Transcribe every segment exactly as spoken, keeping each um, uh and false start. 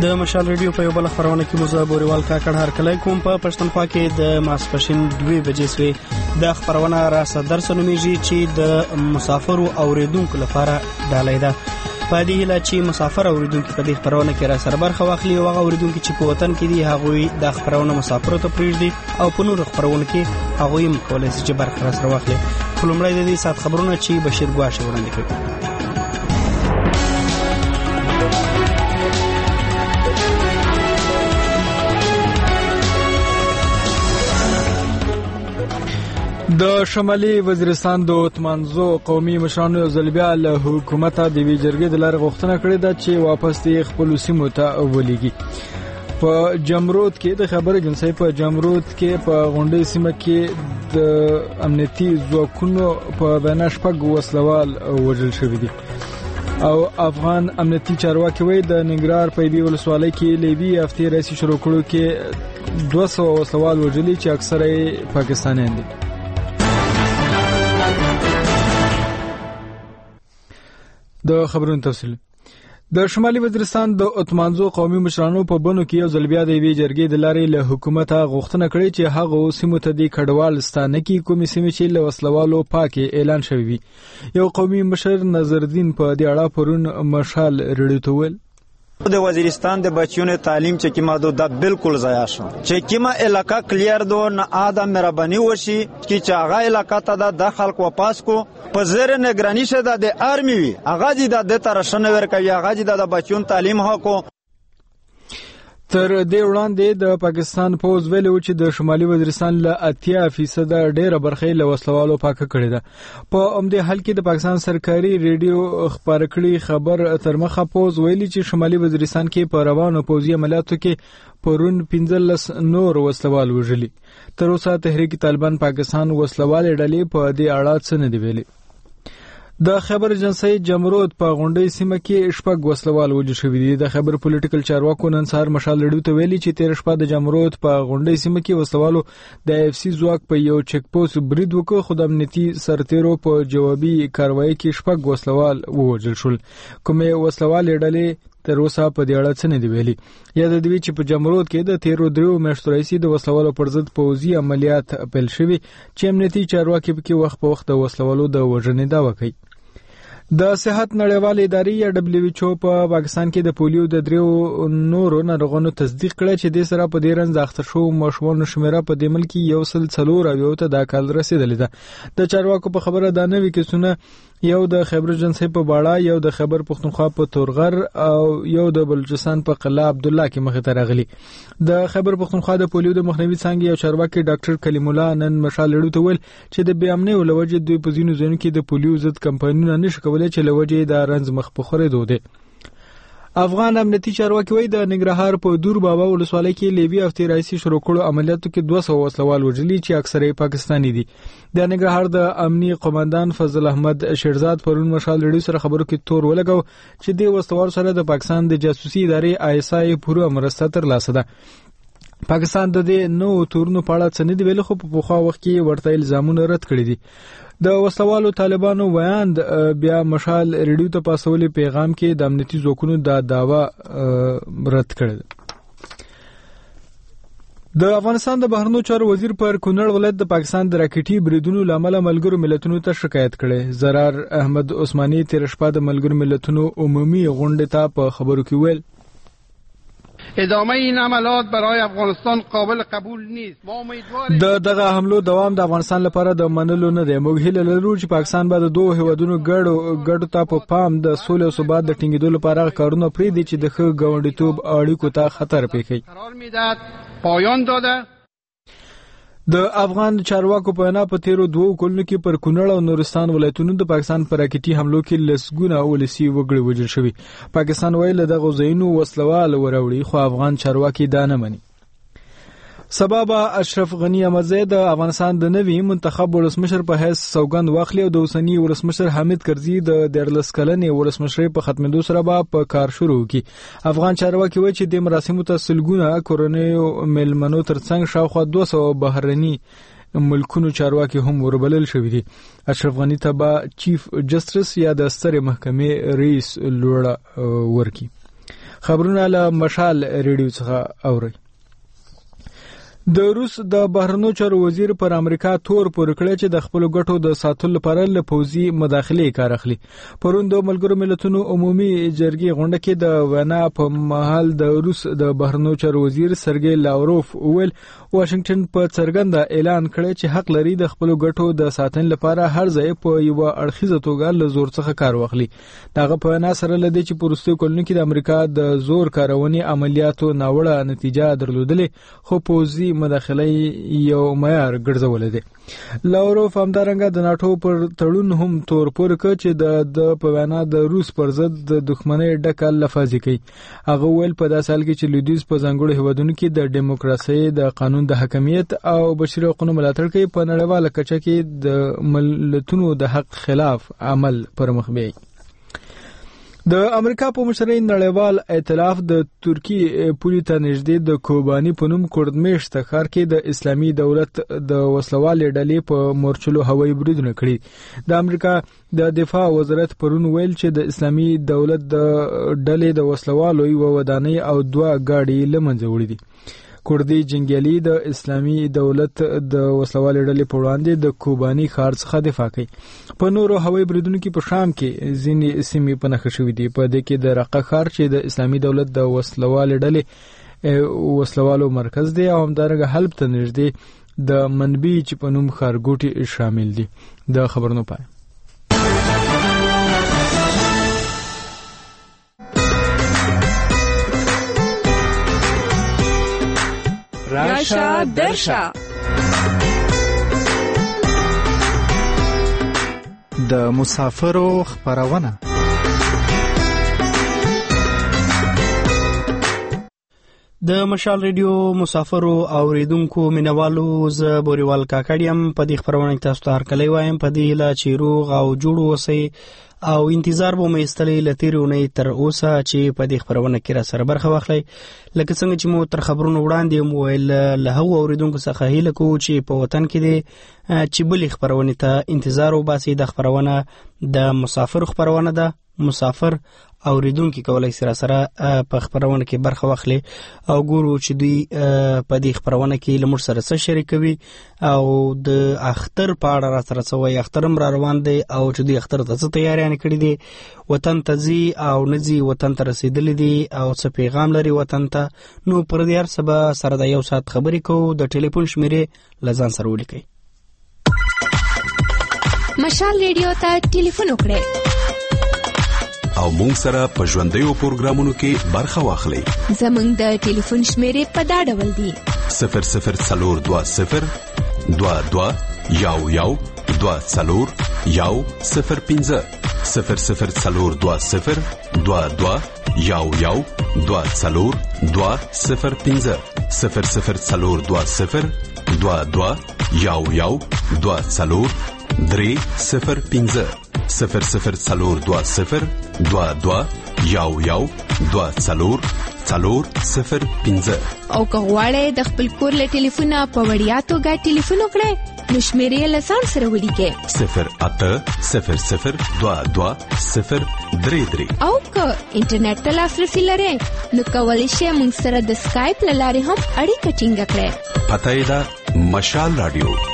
د مشال ریډیو په یو بل خبرونه کې مزه بوريوال کاکړ هر کله کوم په پښتونخوا کې د ماسپښین دوه بجې سوي د خبرونه را صدر سنومیږي چې د مسافرو اوریدونکو لپاره ډالۍ ده. په دې هیله چې مسافر اوریدونکو په دې خبرونه کې را سره برخه واخلي او هغه اوریدونکو چې په وطن کې دي هغه د خبرونه مسافرو ته پریږدي او په نور خبرونه کې هغه هم کولای شي چې برخه را سره واخلي. لومړی د دې سات خبرونه چې بشیر ګواشه وړاندې کړي. د شمالي وزیرستان د اتمانزو قومي مشرانو یو ځل بیا له حکومته د یوې جرګې د لارې غوښتنه کړې ده چې واپس یې خپلو سیمو ته ولېږي. په جمرود کې د خبر ایجنسۍ په جمرود کې په غونډۍ سیمه کې د امنیتي ځواکونو په وینا شپږ وسلوال وژل شوي دي او افغان امنیتي چارواکي وایي د ننګرهار په یوې ولسوالۍ کې له یوې هفتې راهیسې شروع کړو کې دوه سوه وسلوال وژلي چې اکثره یې پاکستانیان دي. د خبرونو تفصیل. د شمالي وزیرستان د اتمانزو قومي مشرانو په بنو کې یو ځل بیا د یوې جرګې د لارې له حکومته غوښتنه کړې چې هغه سیمو ته د کډوال ستانه کې کومې سیمې چې له وسلوالو پاکې اعلان شوی وي. یو قومي مشر نظردین په دې اړه پرون مشال ریډیو ته ویل د وزیرستان د بچیونو تعلیم چې کیما دو د بالکل ضایع شو چې کیما علاقہ کلیر دو نه آدم مهرباني وشي چې چاغه علاقہ ته د خلک واپس کو په زیر نگرانی شه د آرمی وی اغا دي د ترشن ور کوي اغا دي د بچیون تعلیم هکو. تر دې وړاندې د پاکستان پوز ویلو چې د شمالي وزیرستان له اتیا فیصد ډیره برخه له وسلوالو پاکه کړې ده. په عمده حل کې د پاکستان سرکاري ریډیو خبر کړي خبر تر مخه پوز ویلي چې شمالي وزیرستان کې په روانو پوزي عملیاتو کې پرون پنځلس نور وسلوال وژلي. تر اوسه تحریک طالبان پاکستان وسلوال ډلې په دې اړه څه نه دی ویلي. د خبر ایجنسۍ جمرود په غونډۍ سیمه کې شپږ وسلوال وژل شوي دي. د خبر پولیټیکل چارواکو نن سهار مشال ریډیو ته ویلي چې تیر شپه د جمرود په غونډۍ سیمه کې وسلوالو د اف سی ځواک په یو چک پوسټ برید وکړ خو د امنیتي سرتیرو په جوابي کاروایی کې شپږ وسلوال ووژل شول. کومې وسلوال ډلې تر اوسه په دې اړه څه نه دی ویلي. یاد دی چې په جمرود کې د تیرو دریو میاشتو راهیسې د وسلوالو پر ضد پوځي عملیات پیل شوي چې امنیتي چارواکي پکې وخت په وخت د وسلوالو د وژنې دعوه کوي. د صحت نړیوالې ادارې یا دبليو ایچ او په پاکستان کې د پولیو د دریو نورو ناروغانو تصدیق کړی چې د سره په دې رنځ اخته شو ماشومانو شمیره په دې ملک یو سل څلور او یو ته د کال رسیدلې ده. د چارواکو په خبره دا نوي کیسونه یو د خبر ایجنسۍ په باړه یو د خبر پښتونخوا په تورغر او یو د بلوچستان په قلعه عبدالله کې مخې ته راغلي. د خبر پښتونخوا د پولیو د مخنیوي څانګې یو چارواکي ډاکټر کلیم الله نن مشال ریډیو ته ویل چې د بې امنۍ له وجې دوی په ځینو ځایونو کې د پولیو ضد کمپاینونه نشي کولی چې له وجې د رنځ مخ په خورېدو دی. افغان امنیتي چارواکي وایي د ننګرهار په دور بابا ولسوالۍ کې له یوې هفتې راهیسې شروع کړو عملیاتو کې دوه سوه وسلوال وژلي چې اکثره یې پاکستاني دي. د ننګرهار د امني قومندان فضل احمد شیرزاد پرون مشال ریډیو سره خبرو کې تور ولګاو چې د وسلوال سره د پاکستان د جاسوسي ادارې آی اس آی پوره مرسته ترلاسه ده. پاکستان د دې نو تورونو په اړه څه نه دی ویلي خو په پخوا وخت کې ورته الزامونه رد کړي دي. د وسلوالو طالبانو ویاند بیا مشال ریډیو ته پاسولي پیغام کې د امنیتي ځواکونو دا داوا رد کړی دی. د افغانستان د بهرنیو چارو وزیر پر کونړ ولایت د پاکستان د راکټي بریدونو لامل ملګرو ملتونو ته شکایت کړي. زرار احمد عثماني تیر شپه د ملګرو ملتونو عمومي غونډې ته په خبرو کې ویل ادامه این عملیات برای افغانستان قابل قبول نیست. ما امیدواریم د دغه حملو دوام د افغانستان لپاره د منلو نه دی. موږ هیله لرو چې پاکستان به د دوه هیوادونو ګډو ګډو ته په پام د سولې او ثبات د ټینګېدو لپاره کارونه پرېږدي چې د ښه ګاونډیتوب اړیکو ته خطر پېښوي. قرار میدهد پایان داده. د افغان چارواکو په وینا په تیرو دوو کلونو کې پر کونړ او نورستان ولایتونو د پاکستان پر راکټي حملو کې لسګونه ولسي وګړي وژل شوي. پاکستان ویل دغه ځایونو وسلوال وراوړي خو افغان چارواکي دا نه مني. سبا به اشرف غنی احمدزی د افغانستان د نوي منتخب ولسمشر په حیث سوګند واخلي او د اوسنی ولسمشر حامد کرزي د دیارلس کلنې ولسمشر په ختمېدو سره به په کار شروع کړي. افغان چارواکي وایي چې د مراسمو ته سلګونه کورنیو میلمنو ترڅنګ شاوخوا دوه سوه بهرني ملکونو چارواکي هم وربلل شوي دي. اشرف غنی ته به چیف جسټس یا د سترې محکمې رئیس لوړه ورکړي. خبرونه له مشال ریډیو څخه اوري. د روس د بهرنیو چارو وزیر پر امریکا تور پور کړی چې د خپل ګټو د ساتلو لپاره له پوځي مداخله کار اخلي. پرون د ملګرو ملتونو عمومي جرګې غونډه کې د وینا په محل د روس د بهرنیو چارو وزیر سرګی لاوروف وویل واشنگټن په څرګنده اعلان کړی چې حق لري د خپل ګټو د ساتنې لپاره هر ځای په یو اړخیزه توګه له زور څخه کار واخلي. دغه په وینا سره لدی چې پروستو کولونو کې د امریکا د زور کارونې عملیاتو ناوړه نتیجه درلودلې خو پوځي مداخله یو معیار ګرځول دي. لاوروف همدارنګه د ناتو پر تړون هم تور پور کړ چې د د په وینا د روس پر ضد د دښمنۍ ډکه لفاظي کوي. هغه ویل په داسې حال کې چې لویدیز په ځانګړو هیوادونو کې د دیموکراسي د قانون د حاکمیت او بشري حقوقو ملاتړ کوي په نړیواله کچه کې د ملتونو د حق خلاف عمل پر مخ بیاي. د امریکا په مشرۍ نړیوال ائتلاف د ترکی پولې ته نږدې د کوبانی په نوم کورډمیشت ښار کې د اسلامي دولت د وسلوالې ډلې په مورچلو هوایي بریدونه کړي. د امریکا د دفاع وزارت پرون ویل چې د اسلامي دولت د ډلې د وسلوالو یو ودانۍ او دوه گاډي لمنځه وړي دي. کوردي جنگیالي د اسلامي دولت د وسلوالې ډلې په وړاندې د کوبانی ښار څخه دفاع کوي. په نورو هوایي بریدونو کې په شام کې ځینې سیمې په نښه شوې دي. په دې کې د رقه ښار چې د اسلامي دولت د وسلوالې ډلې وسلوالو مرکز دی او همدارنګه حلب ته نږدې د منبي چې په نوم ښارګوټي شامل دي. د خبرونو پای راشا درشا د مسافرو خبرونه. د مشال ریډیو مسافرو او ریدونکو مینوالو ز بوریوال کاکړیم په دې خبرونه کې تاسو ته هرکلی وایم. په دې لا چې روغ او جوړ اوسئ او انتظار به مې استلې لتیرونې تر اوسه چې په دې خبرونه کې را سره برخه واخلئ. لکه څنګه چې مو تر خبرونو وړاندې مو ویل له هغو اوریدونکو څخه هیله کوو چې په وطن کې دی چې بلې خبرونې ته انتظار وباسي. د خبرونه د مسافر خبرونه ده. مسافر اوریدونکو کولای سره سره په خبرونه کې برخه واخلي او ګورو چې دوی په دې خبرونه کې لمر سره څه شریکوي او د اختر په اړه را سره څه وایي. اخترم را روان دی او چې دوی اختر ته څه تیاریان کړي دي، وطن ته ځي او نه ځي، وطن ته رسیدلی دي او څه پیغام لري وطن ته. نو پر دې هر څه به سره د یو ساعت خبرې کوو. د ټلیفون شمیرې له ځان سره ولیکئ. مشال ریډیو ته ټلیفون وکړئ او مونږ سره په ژوندیو پروګرامونو کې برخه واخلئ. زمونږ د ټلیفون شمیرې په دا ډول دي: صفر صفر څلور دوه صفر دوه دوه یو یو دوه څلور یو صفر پنځه صفر صفر څلور دوه صفر دوه دوه یو یو دوه څلور دوه صفر پنځه صفر صفر څلور دوه صفر دوه دوه یو یو دوه څلور درې صفر پنځه صفر صفر څلور دوه صفر دوه دوه یو یو دوه څلور څلور صفر پنځه. او که غواړئ د خپل کور له ټلیفونه په وړیا توګه ټلیفون وکړئ نو شمیرې له ځان سره ولیکئ: صفر اته صفر صفر دوه دوه صفر درې درې. او که انټرنیټ ته لاسرسي لرئ نو کولی شئ موږ سره د سکایپ له لارې هم اړیکه ټینګه کړئ. پته یې ده مشال رادیو.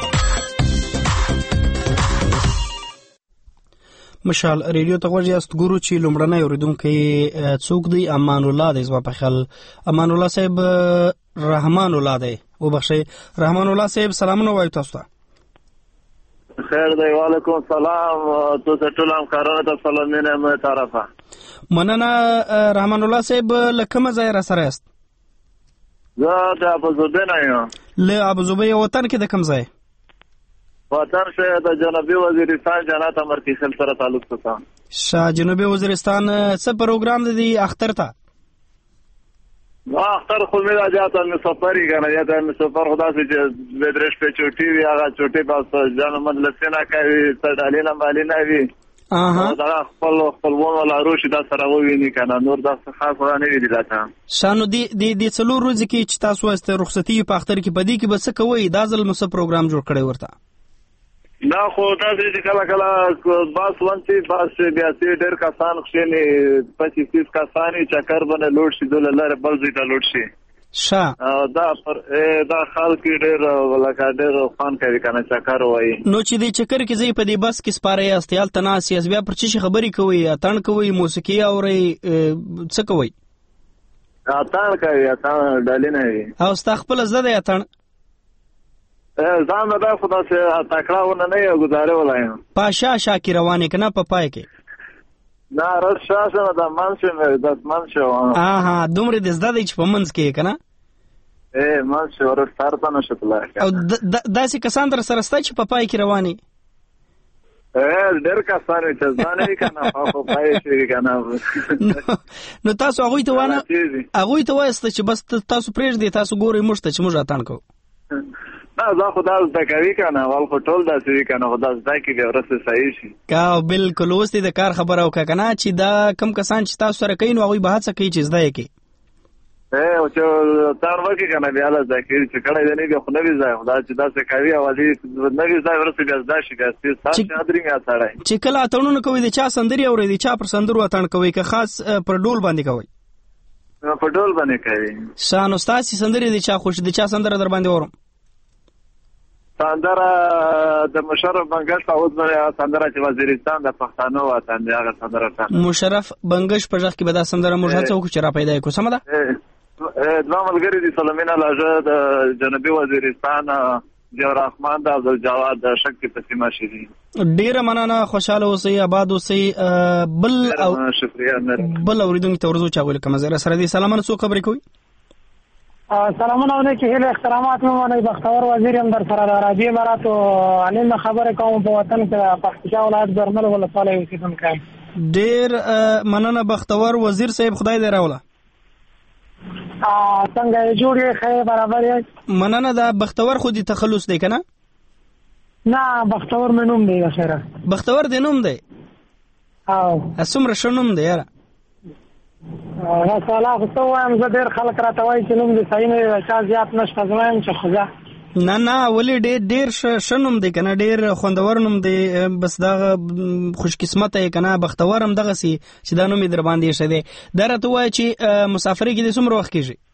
مشال ریډیو ته غوږ یاست. ګورو چې لومړنی اوریدونکی څوک دی. امان الله دی. زما په خیال امان الله صاحب رحمان الله دی. وبخښئ رحمان الله صاحب، سلامونه وایو تاسو ته. خیر دی. وعلیکم السلام. تاسو ټول همکارانو ته سلامونه مې طرفه. مننه رحمان الله صاحب. له کومه ځای را سره یاست؟ زه د ابوظبي نه یم. له ابوظبي وطن کې د کوم ځای؟ وطن شه د جنوبي وزیرستان جنات امرکیسل سره تعلق سره. شاه جنوبي وزیرستان څه پروګرام دی اختر ته؟ نو اختر خو مې راځه ته سفرې کنه یا ته سفر خدا سي بدرش په چوټي وی هغه چوټي پاس جان من لسینا کوي تډالینا مالینا وی. اها دا خپل خپلون ولا روشي دا سره وویني کنه نور دا خاص نه وی دلته. شانو دی دی د څلور ورځې کې چې تاسو واست رخصتي په اختر کې پدې کې به څه کوي؟ دا ځل مو څه پروګرام جوړ کړی ورته؟ دا خو تاسو چې کله کله باس ونتي باس بیا چې ډېر کسان خښني پچیس تیس کسان چکر باندې لوډ شي دل لاره بل ځای ته لوډ شي شا دا پر دا خلک ډېر ولکه ډېر فان کوي کنه چکر وایي نو چې دې چکر کې زی په دې بس کې سپاره یاستیال تناس یاس بیا پر چی خبرې کوي اتن کوي موسیقي اوري څه کوي اتن کوي اتن ډالې نه وي او ستا خپل زده اتن ځان دا خدا چې تکړه ونه نه یو گزاره ولایم پاشا شاکی روانه کنه په پای کې نه رس شاسه دا منشه د منشه آها دومره د زده چې په منځ کې کنه اے منشه ور ستارته نشته او داسې کسان در سره ستا چې په پای کې رواني اے ډېر کسان چې ځانې کنه په پای شي کنه نو تاسو هغه ته ونه هغه ته وایسته چې بس تاسو پرېږدي تاسو ګوري مشته چې موږ اتان کوو نه دا خدا زده کوي کنه ول خو ټول داسې کنه خدا زده کوي ورسره صحیح شي کا بالکل اوس دې د کار خبره وکړه کنه چې دا کم کسان چې تاسو سره کوي نو هغه به هڅه کوي چې زده کوي اے او چې تار وکی کنه بیا له زده کوي چې کله دې نه خو نه وي ځای خدا چې داسې کوي او دې نه وي ځای ورسره بیا زده شي چې تاسو ادرینګه سره چې کله اتونو کوي د چا سندري اوري د چا پر سندرو اتان کوي که خاص پر ډول باندې کوي په ډول باندې کوي شانو ستاسي سندري د چا خوش د چا سندره در باندې ورم سندره د مشرف بنگش په اوس باندې سندره چې وزیرستان د پښتنو وطن دی هغه سندره مشرف بنگش په ځخ کې به دا سندره موږ هڅه وکړو چې را پیدا کړو سم ده دوه ملګری دي سلمینا لاجه د جنوبي وزیرستان جوهر رحمان د عبدالجواد د شک په سیمه شي دي ډیره مننه خوشاله اوسئ آباد اوسئ بل او شکریا بل اوریدونکو ته ورزو چاول کوم زره سره دي سلامونه سو خبرې کوي سلامونه علیکم هله احترامات مو باندې بختور وزیر هم در سره د عربي اماراتو علم خبره کوم په وطن کې پښتون ولایت برمل ولسوالۍ اوسیدونکو ډیر مننه بختور وزیر صاحب خدای دې راوله ا څنګه جوړې خیر برابر یې مننه دا بختور خو دې تخلص دی کنه نه بختور منوم دی خیره بختور دې نوم دی او اسمره شنوم دی یاره هغه سلام خو وایم زه ډېر خلک راته وایي چې نوم دې صحیح نه دی چا زیات نشته زه وایم چې خو نه نه ولې ډېر ډېر ښه نوم دی کنه ډېر خوندور نوم دی بس دغه خوش قسمته یې کنه بختور هم دغسې چې دا نوم یې در باندې ایښی دی دا راته ووایه چې مسافرۍ کې دې څومره وخت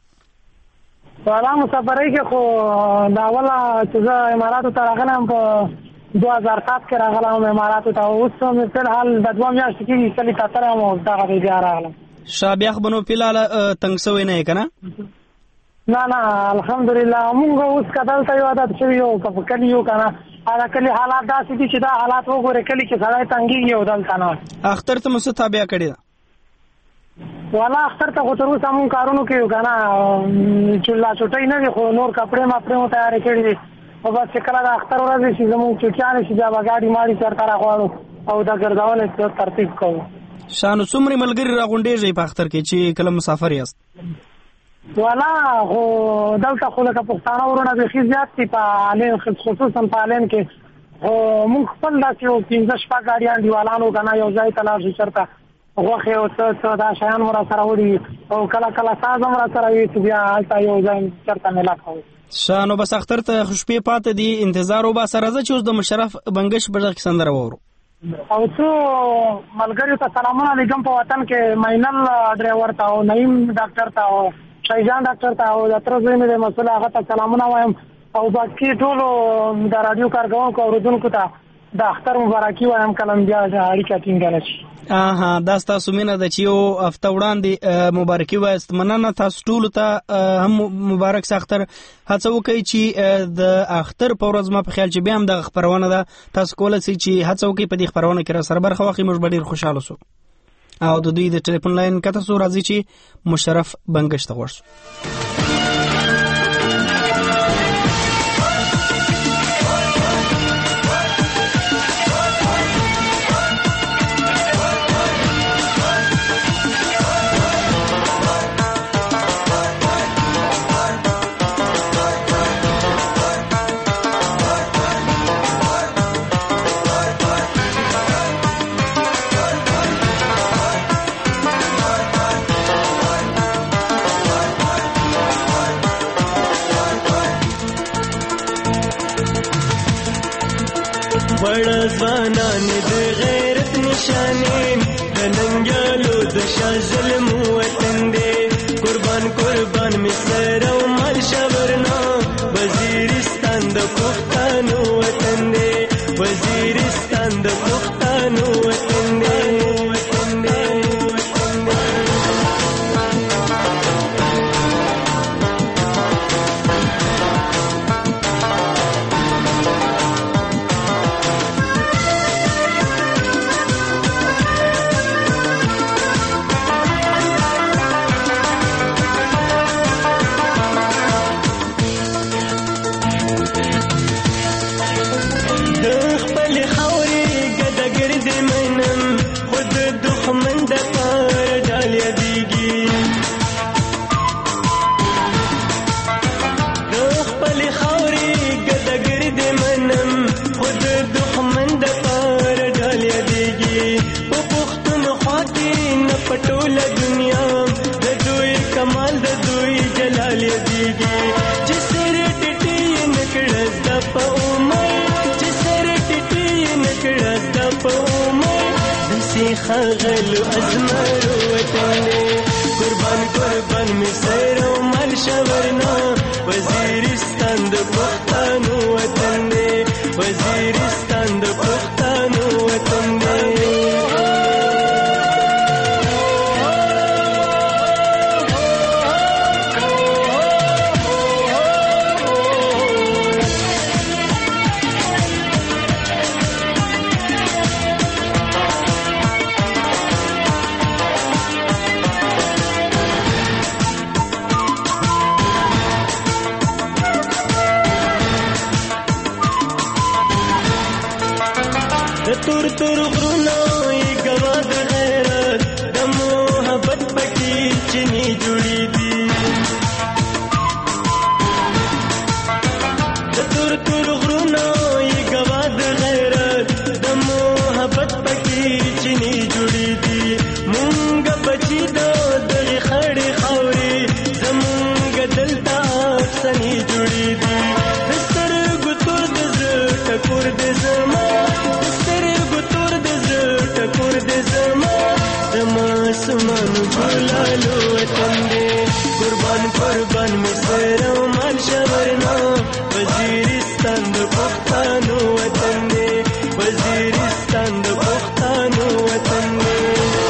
کېږي والا مسافرۍ کې خو د اوله چې زه اماراتو ته راغلم په دو هزار سات کې راغلم اماراتو ته اوس مې فلحال د دوه میاشتې کېږي کلي ته تلم او دغه دی بیا راغلم شابیخ بنو فیلال تنگ سوی نه کنه نه نه الحمدلله موږ اوس کدل ته یو عادت شوی یو په کلی یو کنه هغه کلی حالات داسې دي چې دا حالات وګوره کلی کې سړی تنګي یو دلته نه اختر ته مو تابع کړی والا اختر ته خو تر اوسه مونږ کارونو کې یو کنه چولا چټي نه خو نور کپڑے ما پرې مو تیار کړی دي او بس کله د اختر ورځ شي زموږ چټیان شي دا بغاډي ماري چرته راغواړو او دا ګرځول ترتیب کوو شانو څومره ملګری راغونډېږي په اختر کې چې کله مسافر یاست والا خو دلته خو لکه پښتانه ورونه بیخي زیات دي په الین خصوصا په الین کې خو موږ خپل داسې یو پنځه شپږ ګاډیان دیوالانو کنه یو ځای ته لاړ شو چېرته غوښې او څه څه دا شیان مو راسره وړي او کله کله ساز هم راسره وي چې بیا هلته یو ځای چېرته مېله کوو شانو بس اختر ته شپې پاته دي انتظار وباسه راځه چې اوس د مشرف بنګش په ځای کې سندره واورو او څو ملګریو ته سلامونه علیکم په وطن کې مینل ډرایور ته او نعیم ډاکټر ته او شایجان ډاکټر ته او د تر زوی مې د مسؤل هغه ته سلامونه وایم او باقي ټولو د رادیو کارکوونکو او اورېدونکو ته د اختر مبارکي وایم کله بیا اړیکه ټینګه شي اها دا ستاسو مینه ده چې یو هفته وړاندې مبارکي وایست مننه تاسو ټولو ته هم مبارک اختر هڅه وکړئ چې د اختر په ورځ ما په خیال چې بیا هم دغه خپرونه ده تاسو کولی شئ چې هڅه وکړئ په دې خپرونه کې راسره برخه واخلئ موږ به ډېر خوشحاله سو او د دوی د ټلیفون لاین کته سو راځي چې مشرف بنګش ته ورسو وړه ځوانان د غیرت نشانې د ننګیالو د شاه ظلم وطن دی قربان قربان می سر او مال شورنا وزیرستان د پښتنو وطن دی وزیرستان د پښتنو وطن دی وطن دی خغل ازمر وطن قربان قربان می سر او مال شورنا وزیرستان د پښتنو وطن دی وزیرستان د پښتنو وطن دی تور تور غرونه یې ګوا د غیرت د محبت پکې چینی جوړې دي د تور تور غرونه یې ګوا د غیرت د محبت پکې چینی جوړې دي مونږ بچی د دغه خړې خاورې زمونږ دلته افسانې جوړې دي د سترګو تور د زړه ټکور د زما سمان ګلالو وطن دی قربان قربان می سر او مال شورنا وزیرستان د پښتنو وطن دی وزیرستان د پښتنو وطن دی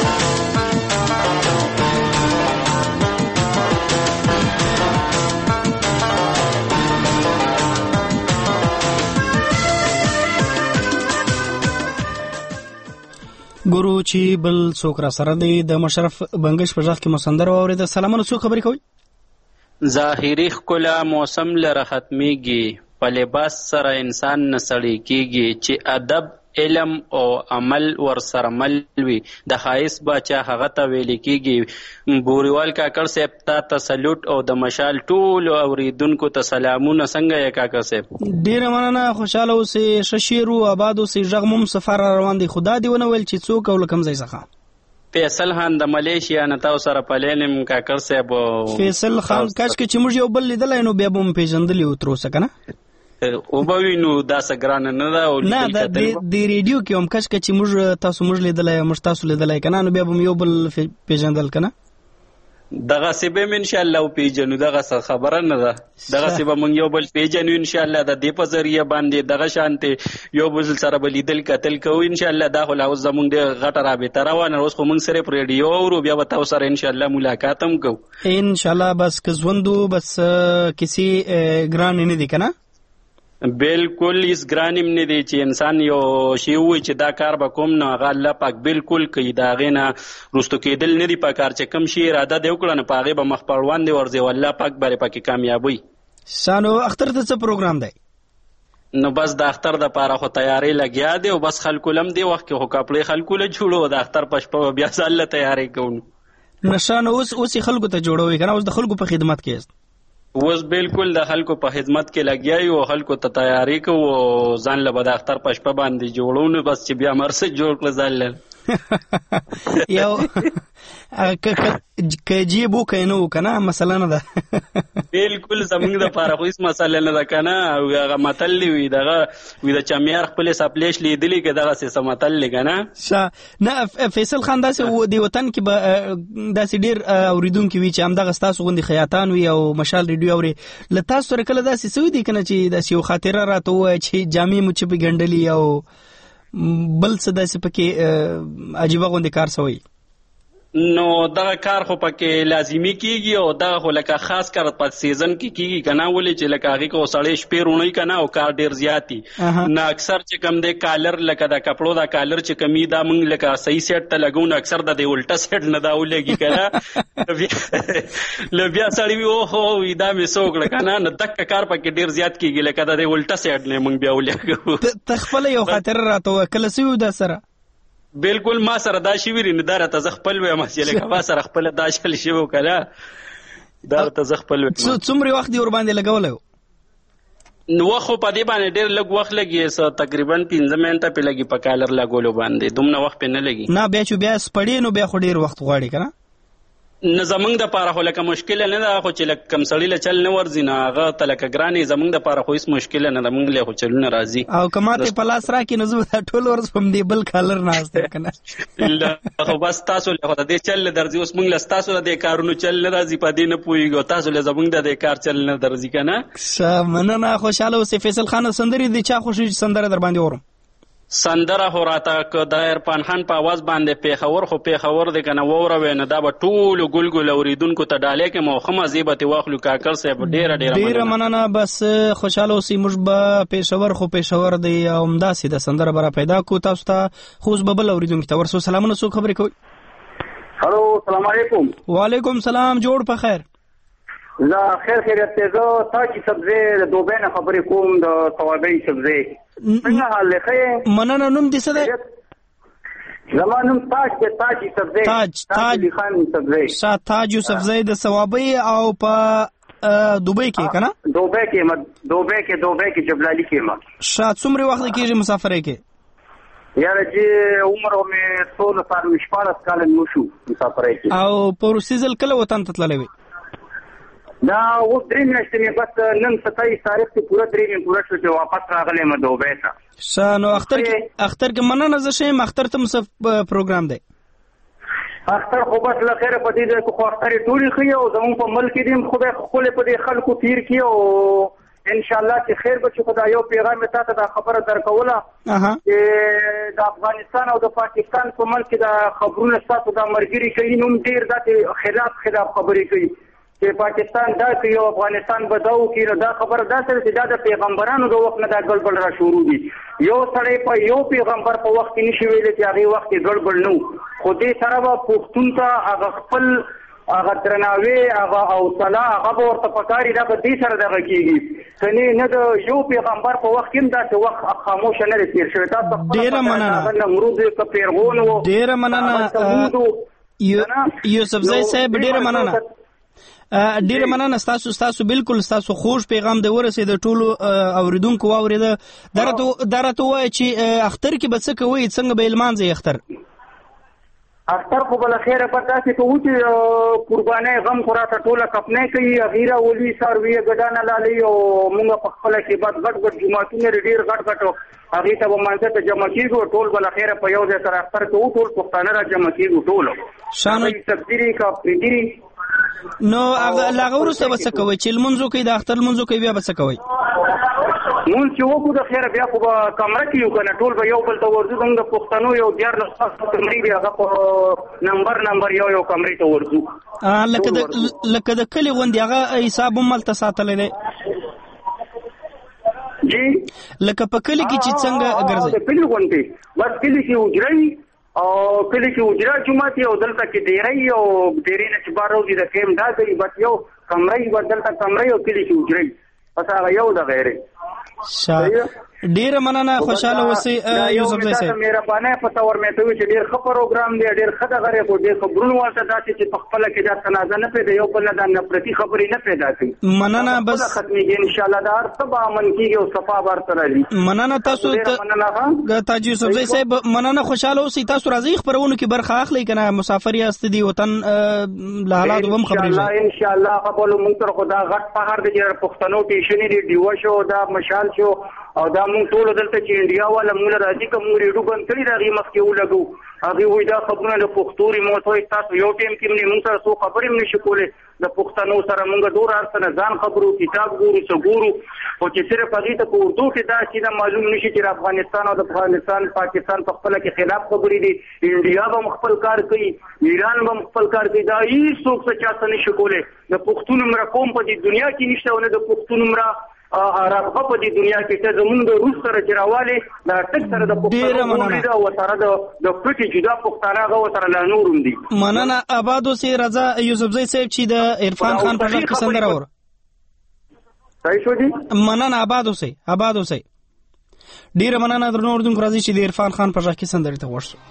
ګورو چې بل څوک را سره دی د مشرف بنگش په ځخ کې مسندر اورید سلامونه څو خبرې کوي ظاهري ښکلا موسم لره ختميږي په لباس سره انسان نسړی کیږي چې ادب علم او عمل ور سره مل وي د خایس بچا هغه ته ویل کیږي بوریوال کاکړ صاحب ته تسلوټ او د مشال ټول اوریدونکو ته سلامونه څنګه یې کاکړ صاحب ډیر مننه خوشاله اوسې ششیرو آباد اوسې ژغمم سفر روان دي خدا دی ونه ویل چې څوک او لکم ځای څخه فیصل خان د ملیشیا نه تاسو سره پلینم کاکړ صاحب فیصل خان کاش کې چې موږ یو بل لیدلای نو بیا به مې پیژندلی و تر اوسه کنه او به وینو دا سګران نه دا او نه د د ریډیو کې هم کاش کې چې موږ تاسو موږ لیدلای موږ تاسو لیدلای کنه نو بیا به یو بل پیژندل کنه دغه سبه ان شاء الله پیژنو دغه خبره نه ده دغه سبه مونږ یو بل پیژنو ان شاء الله د دې په ذریعہ باندې دغه شانته یو بل سره بلیدل قتل کوو ان شاء الله دا خو لاو زمونږ د غټه رابطه روانه اوس خو مونږ سره پر ریډیو او بیا به تاسو سره ان شاء الله ملاقات هم کوو ان شاء الله بس که ژوندو بس کسی ګران نه دي کنه بالکل اس ګرانیم نه دی چې انسان یو شی وي چې دا کار به کوم نه هغه الله پاک بالکل کوي دا غینه رستو کېدل نه دی په کار چې کم شي اراده دی وکړه نه پاغه به مخ پړوان دی ورځي والله پاک بری پاکي کامیابی سانو اختر ته څه پروګرام دی نو بس د اختر د پاره خو تیاری لګیا دی او بس خلکو لم دی وخت کې هو کپړې خلکو له جوړو د اختر پښپو بیا ځل تیاری کوو نشانه اوس اوس خلکو ته جوړوي کنه اوس د خلکو په خدمت کې است اوس بالکل د خلکو په خدمت کې لګیا یو خلکو ته تیاری کوو ځان له بد اختر پښپ باندې جوړونو بس چې بیا مرسه جوړ کړ ځل یو که جیبو که نو کنه مسله نه ده. بالکل زمونږ د پاره خو هیڅ مسله نه ده کنه. او هغه متل وي دغه وي د چمیار خپل سپلیش لیدلی که دغه څه متل کنه. نه فیصل خان داسې دی وطن کې به داسې ډیر اوریدونکي وي چې همدغه ستاسو غوندې خیاطان وي او مشال ریډیو اوري. له تاسو سره کله داسې څه دي کنه چې داسې یو خاطره راته ووایي چې جامې مو چې په ګنډلي او بل څه داسې پکې عجیبه غوندې کار سوی؟ نو دغه کار خو پکې لازمي کیږي او دغه خو لکه خاص کار په سیزن کې کیږي کنه. ولې چې لکه هغه کو سړی شپې رونی کنه او کار ډیر زیاتی نه. اکثر چې کم دی کالر لکه د کپړو دا کالر چې کمی دا مونږ لکه صحیح سیټ ته لګون اکثر د دې الټا سیټ نه دا ولګي کنه. لبیا سړی وي او هو دا مې سوګړه کنه. نه دک کار پکې ډیر زیات کیږي لکه د دې الټا سیټ نه مونږ بیا ولګو. تخفل یو خاطر راته کله سیو دا سره بالکل ما سره دا شي ویری نه دا راته ز خپل وې مسله کا ما سره خپل دا شل شی وکړه دا راته ز خپل وې. څومره وخت دی ور باندې لګول؟ نو خو په دې باندې ډېر لږ وخت لګي سو تقریبا پنځه منټه په لګي په کالر لګولو باندې دومره وخت په نه لګي. نه بیا چې بیا سپړې نو بیا خو ډېر وخت غواړي کنه. نه زمونږ د پاره خو لکه مشکل نه ده. خو چې لکه کم سړی له چل نه ورځي نه هغه ته لکه ګرانې زمونږ د پاره خو هیڅ مشکل نه ده. مونږ له خو چلونه راځي او که ماته په لاس راکړي نو زه ټول ورځ په همدې بل کالر ناست یم کنه. خو بس تاسو له خو د دې چل درځي. اوس مونږ له تاسو د کارونو چل نه راځي په دې نه پوهېږو. تاسو له زمونږ د دې کار چل نه درځي کنه. ښه مننه. خوشحاله اوسئ. فیصل خان سندرې د چا خوښېږي سندره در باندې اورم؟ سندره خو راته که د عرفان خان په اواز باندې پیښور خو پیښور دی کنه واوروي نو دا به ټولو ګلګل اوریدونکو ته ډالۍ کې موخه مزیبتې واخلو. کاکړ صاحب ډېره ډېره ډېره مننه. بس خوشحاله اوسئ. موږ به پیښور خو پیښور دی او همداسې د سندره به را پیدا کړو تاسو ته. خو اوس به بل اوریدونکي ته ورسو. سلامونه. څوک خبرې کوئ؟ هلو السلام علیکم. وعلیکم سلام. جوړ په خیر. زه خیر خیریت دی. زه تاجي سبزی د دوبۍ نه خبرې کوم د صوابۍ سبزی. څنګه حال دی؟ ښه مننه. نوم دې څه دی؟ زما نوم تاج دی. تاج سبزی. تاج تاج خان سبزی. شاه تاج سبزی د صوابۍ او په دوبۍ کې کنه. دوبۍ کې ما دوبۍ کې دوبۍ کې جبلالي کې ما. شاه څومره وخت کېږي مسافرۍ کې؟ یاره چې عمر مې څوارلس څلوېښت شپاړس کاله نو شو مسافرۍ کې. او په روسي ځل کله وطن ته تللی وې؟ دا اوس درې میاشتې مې بس نن ستایس تاریخ کې پوره درې مې پوره شو چې واپس راغلی یم دوبۍ ته. ښه نو اختر کې اختر کې مننه. زه ښه یم. اختر ته مو څه پروګرام دی؟ اختر خو بس له خیره په دې ځای کې خو اختر یې ټولې ښه او زمونږ په ملک کې دې خدای ښکلی په دې خلکو تیر کړي او انشاءالله چې خیر به چې خدای یو پیغام یې تا ته دا خبره درکوله چې د افغانستان او د پاکستان په ملک کې دا خبرونه ستاسو دا ملګري کوي نو ډېر داسې خلاف خلاف خبرې کوي چې پاکستان دا کوي او افغانستان به دا وکړي. نو دا خبره داسې چې دا د پیغمبرانو د وخت نه دا ګډوډ را شروع دي. یو سړی په یو پیغمبر په وخت کې نشي ویلی چې هغې وخت کې ګډوډ نه و. خو دې سره به پښتون ته هغه خپل هغه درناوی هغه حوصله هغه به ورته پکار وي. دا به دې سره دغه کېږي. کنې نه د یو پیغمبر په وخت کې هم داسې وخت خاموشه نه دی تېر شوی. تاسو ډېره مننه. نمرود که پیرغون و ډېره مننه. یوسفزی صاحب ډېره مننه. ډیره مننه. ستاسو ستاسو بالکل ستاسو خوږ پیغام دی ورسېد ټولو اوریدونکو واورېده. دا راته ووایه چې اختر کې به څه کوئ؟ څنګه به یې لمانځئ اختر؟ اختر خو به له خیره به داسې کوو چې قربانۍ غم خو راته ټوله کپنۍ کوي. هغې راولي څاروي ګډانه لالي او مونږ په خپله کې بس غټ غټ جوماتونه لري ډېر غټ غټ هغې ته به مانځه ته جمع کېږو. ټول به له خیره په یو ځای سره اختر کوو. ټول پښتانه را جمع کېږو. ټولو سبزي که افریدي نو هغه وروسته به څه کوئ؟ چې لمونځ وکړئ د اختر لمونځ وکړئ بیا به څه کوئ؟ مونځ چې وکړو د خیره بیا خو به کمره کې یو که نه ټول به یو بل ته ورځو. زموږ د پښتنو یو دیارلس کمرې دي هغه په نمبر نمبر یو یو کمرې ته ورځو. لکه د کلي غوندې هغه حساب هم هلته ساتلی دی؟ جی لکه په کلي کې چې څنګه ګرځئ؟ د کلي غوندې بس کلي کې حجره وي او کلی کې حجره جومات او دلته کې ډیری او ډیری نه چې بار روزي د کیم دا کوي بس یو کمرې و دلته کمرې او کلی کې حجره بس هغه یو د غیره. ډیره مننه خوشاله اوسئ یوسف زئی صاحب. مهرباني په تور مې ته وی چې ډیر ښه پروګرام دی ډیر ښه دغه غره ډیر خبرونه ورته داسې چې په خپل کې دا تنازع نه پیدا یو بل نه د نفرتي خبرې نه پیدا کوي. مننه بس ختميږي ان شاء الله دا هر څه به امن کیږي او صفا ورته راځي. مننه تاسو ته تاج یوسف زئی صاحب مننه خوشاله اوسئ. تاسو راځي خبرونو کې برخه اخلئ کنه مسافر یاست دی وطن له حالات هم خبرې ځي ان شاء الله قبول مونږ تر خدا غټ په هر د پښتنو ټیشنې دی دیو شو دا مشال شو او دا مونږ ټول دلته چې انډیا والا مونږ راځي کوم ریډیو بند کړی دا غي مخکې ولګو هغه وای دا خبرونه له پښتوري مو ته تاسو یو ټیم کې مونږ سره څو خبرې مې نشو کولې د پښتنو سره مونږ ډور ارسنه ځان خبرو کتاب ګورو څګورو او چې صرف هغه ته په اردو کې دا چې معلوم نشي چې افغانستان او د افغانستان پاکستان په خپل کې خلاف خبرې دي انډیا به خپل کار کوي ایران به خپل کار کوي دا هیڅ څوک څه چاته نشي کولای د پښتون عمر کوم په دې دنیا کې نشته او نه د پښتون عمر راغه په دې دنیا کې ته زمونږ د روس سره چرواله دا ټک سره د پښتون دا و سره د د پټي جدا پښتانه غو سره لا نورم دي. مننه آبادو سي رضا یوسف زئی صاحب چې د عرفان خان په ځای کې سندره ور صحیح شو دي. مننه آبادو سي آبادو سي ډیر مننه درنو اردن راځي چې د عرفان خان په ځای کې سندره ته ورسو.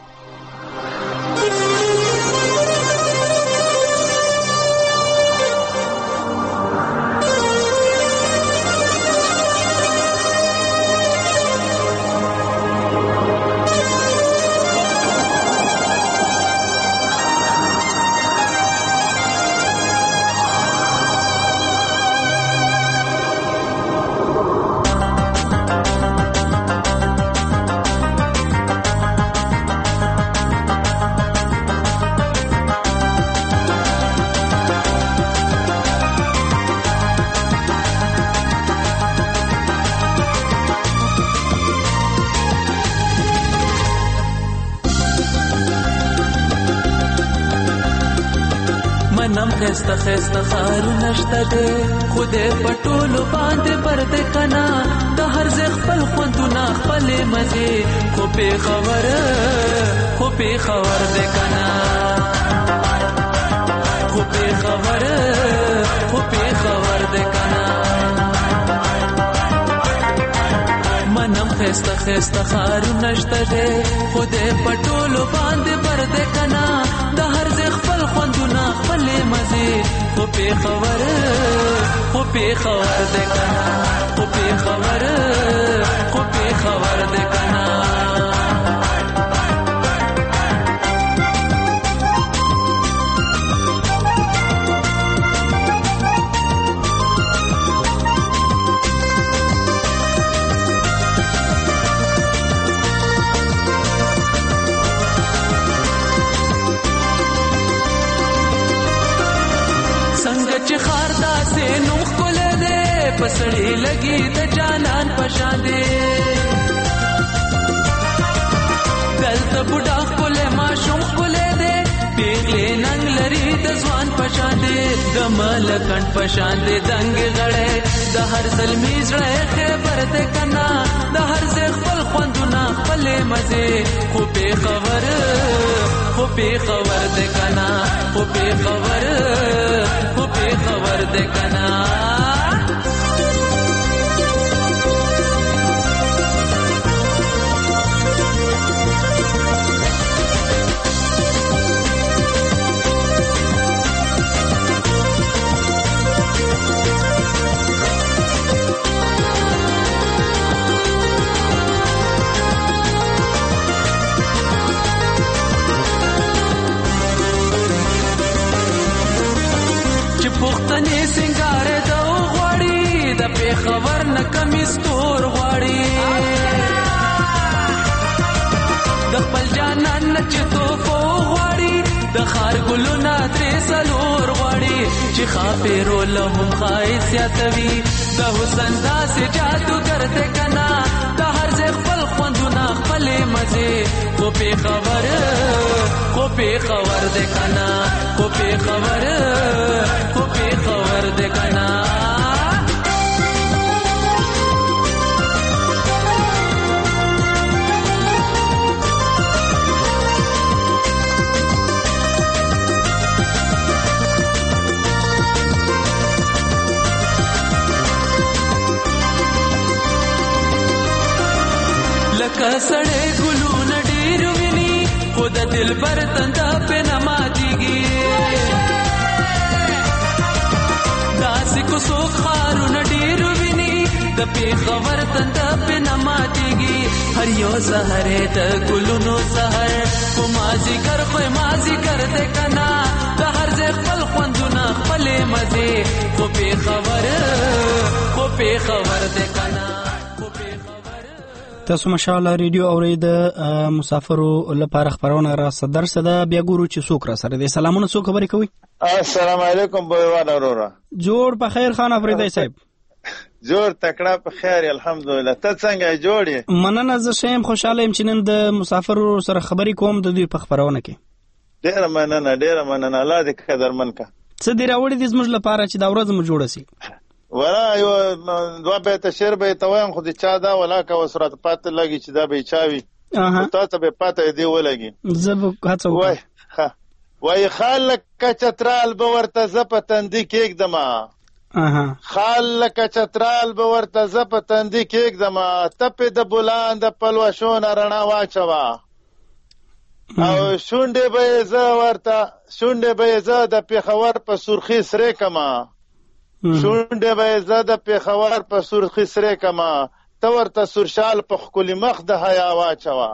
خسته خسته خارو نشته دې خوده پټولو باندې پرده کنا د هر ځای خپل خوندونه خپل مزه خو په خبره خو په خبر دې کنا خو په خبره خو په خبر دې کنا منم خسته خسته خارو نشته دې خوده پټولو باندې پرده کنا د هر ځای خپل خوندونه خپل مزه خو په خبره خو په خبر ده کنا خو په خبره خو په خبر ده کنا چې خار داسې نوم خپل دې پسړې لګي د جانان پشان دې دلته بوډا خپل ما شوم خپل دې پیغلې ننګ لري د ځوان پشان دې د ملکن پشان دې دنګ غړې د هر زلمی زړه خبر دې کنا د هر ځای خپل خوندونه خپل مزه خو په خبر خو په خبر دې کنا خو په خبر خو په خبر دې کنا پختنې سنگار د غوړی د په خبر نه کمی ستور غوړی د خپل جانان چې تو فو غوړی د خار ګلو نه تر سلور غوړی چې خاپېرو له هم خایس یاتوي د حسن داسې جادو کرته کنا د هر ځای خپل خوندونه خپل مزه خو په خبر خو په خبر ده کنا خو په خبر خو په خبر ده کنا لکه سړی ګلونه ډېر ویني خو د دلبر تنده پې نه ماتېږي داسې کوڅو ښارونه ډېر ویني د پېښور تنده پې نه ماتېږي هر یو سهر یې د ګلونو سهر خو مازدیګر خو یې مازدیګر دی که نه د هر ځای خپل خوندونه خپلې مزې خو پېښور خو پېښور دی که نه تاسو مشاله ریډیو اورئ د مسافرو لپاره خبرونه را صدر سده بیا ګورو چې څوک را سره دي. سلامونه، څوک خبرې کوي؟ السلام علیکم بویوان اورورا. جوړ په خیر خان افریدی صاحب. جوړ تکړه په خیر الحمدلله. ته څنګه جوړ یې؟ مننه، زه ښه یم، خوشاله یم چې نن د مسافرو سره خبرې کوم د دوی په خبرونه کې. ډېره مننه ډېره مننه، الله دې قدرمن کا. څه دې راوړي دي زموږ لپاره چې دا ورځ مو جوړه سي؟ ورا یو دوه بیت شعر به ته وایم خو د چا دا ولا کا وسرت پات لګي چې دا به چاوي ته ته به پات دی ولګي زب هڅه وای وای خالک چترال به ورته زپتندې کېک دما اها خالک چترال به ورته زپتندې کېک دما تپې د بولاند پلوشون رڼا واچوا او شونډې به زه ورته شونډې به زه د پیښور په سرخي سره کما شونډې به زه د پیښور په سرخي سره کما ته ورته سرشال په ښکلي مخ د حیا واچوه.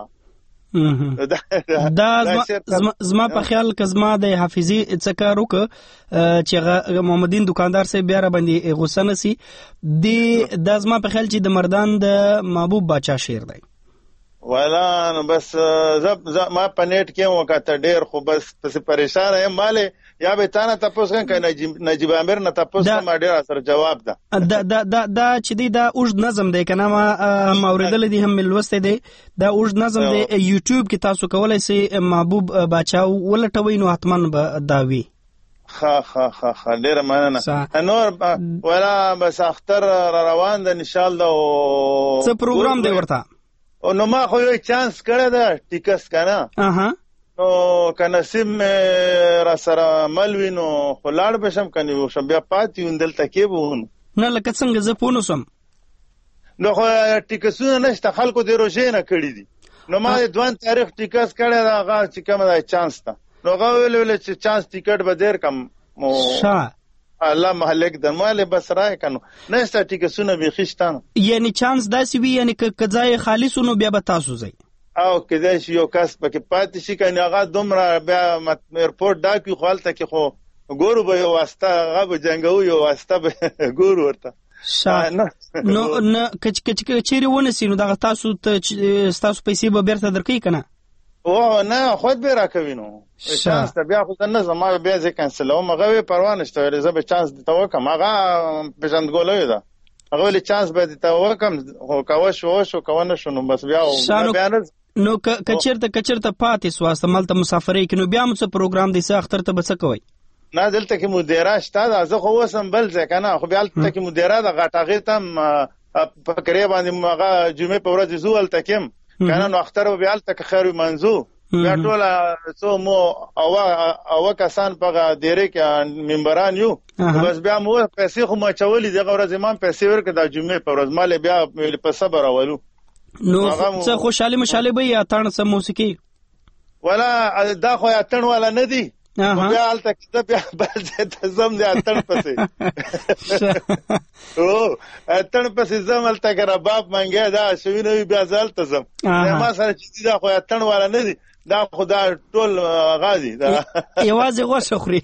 دا زما په خیال که زما د حافظي څه کار وکړه چې محمدین دکاندار صاحب بیا را باندې غوسه نه سي، دا زما په خیال چې د مردان د محبوب باچا شعر دی. والا نو بس ما په نیټ کې وکاته ډېر خو بس پسې پریشان یم مالې یا به تا نه تپوس کوم که نجیب امیر نه تپوس کوم ډېر سره جواب ده. دا چې دی دا اوږد نظم دی که نه ما هم اورېدلی دی هم مې لوستی دی. دا اوږد نظم دی یوټیوب کې تاسو کولی سئ محبوب باچا ولټوئ نو حتما به دا وي. ښه ښه ښه ښه ډېره مننه. نور ولا بس اختر را روان ده انشاءالله. څه پروګرام دی ورته؟ نو ما خو یو چانس کړی ده ټیکس که نه نو که نصیب مې را سره مل وي نو خو لاړ به شم که نه وشم بیا پاتې وم دلته کې به ونو نه لکه څنګه زه پوه نه سم نو خو ټیکسونه نشته خلکو د روژې نه کړي دي نو ما د دوان تاریخ ټیکس کړی ده هغه چې کومه ده چانس ته نو هغه ویلې ویلې چې چانس ټیکټ به دیر کم الله محلک د مالې بس رای کنو نشته ټیکسونه بیخي شته نه یعنی چانس داسې وي یعنی که ځای خالص نو بیا به تاسو ځئ او کېدای شي یو کس پکې پاتې شي که هغه دومره بیا ایرپورټ ډاک وي خو هلته کې خو ګورو به یو واسطه هغه به جنګوو یو واسطه به ګورو ورته نو که چیرې ونسي نو دغه تاسو ستاسو پیسې به بیرته درکوي که نه او نه خود به راکوي نو چانس ته بیا خو نه زما بیا زه کنسلوم هغه وی پروا نشته ویلې زه به چانس درته وکړم هغه پېژندګلوی ده هغه ویلې چانس به درته وکړم خو که وشو وشو که ونه شو نو بس بیا بیا نه نو که چېرته که چېرته پاتې سواست هملته مسافرۍ کې نو بیا مو څه پروګرام دی څه اختر ته به څه کوئ نه دلته کې مدیره شته ده زه خو اوس هم بل ځای که نه خو بیا هلته کې مدیره ده غټ هغې ته هم په کرې باندې هغه جمعې په ورځ ځو هلته کې هم که نه نو اختر به بیا هلته که خیر ومنځو بیا ټوله څو مو اوه کسان په هغه دیرې کې ممبران یو بس بیا مو پیسې خو مو اچولي دغه ورځ ما هم پیسې ورکړه دا جمعې په ورځ ما بیا په صبر راولو نو څه خوشحالي مشالې به یې اتڼ څه موسیقي ولا دا خو اتڼ والا نه دي بیا هلته کښته بیا بل ځای ته ځم د اتڼ پسې او اتڼ پسې ځم هلته که رباب منګی دا شوي نه وي بیا زه هلته ځم ما سره چې دي دا خو اتڼ والا نه دي دا خو دا ټول هغه دي یوازې غوښه خوري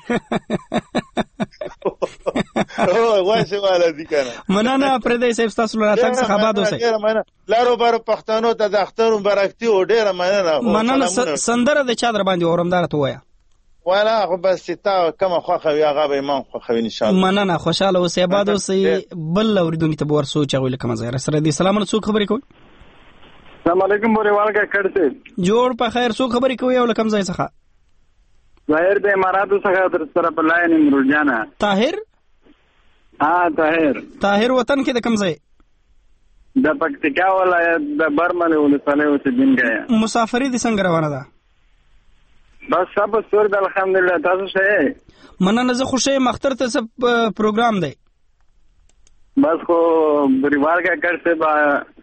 غوښې والا دي که نه مننه پردی صاحب ستاسو له راتګ څخه آباد اوسئ لارو بارو پښتنو ته د اختر مبارکتي او ډېره مننه مننه سندره د چا در باندې اورم دا راته ووایه والا خو بس چې تا کومه خوښه وي هغه به یې ما خوښوي انشاءالله مننه خوشحاله اوسئ آباد اوسئ بل اورېدونکي ته به ورسو چې هغوی له کومه ځایه راسره دي سلامونه څوک خبرې کوي السلام علیکم بوریوال کا کړ صاحب جوړ په خیر څوک خبرې کوي او له کوم ځای څخه ظاهر د اماراتو څخه در سره په لاین امرو جانا طاهر ها طاهر طاهر وطن کې د کوم ځای د پکتیکا ولایت د برمل ولسوالۍ اوسېدونکی یم مسافري دې څنګه روانه ده بس سب سور د الحمدلله تاسو ښه مننه زه خوښ یم اختر ته څه پروګرام دی بس خو بوریوال کا کړ صاحب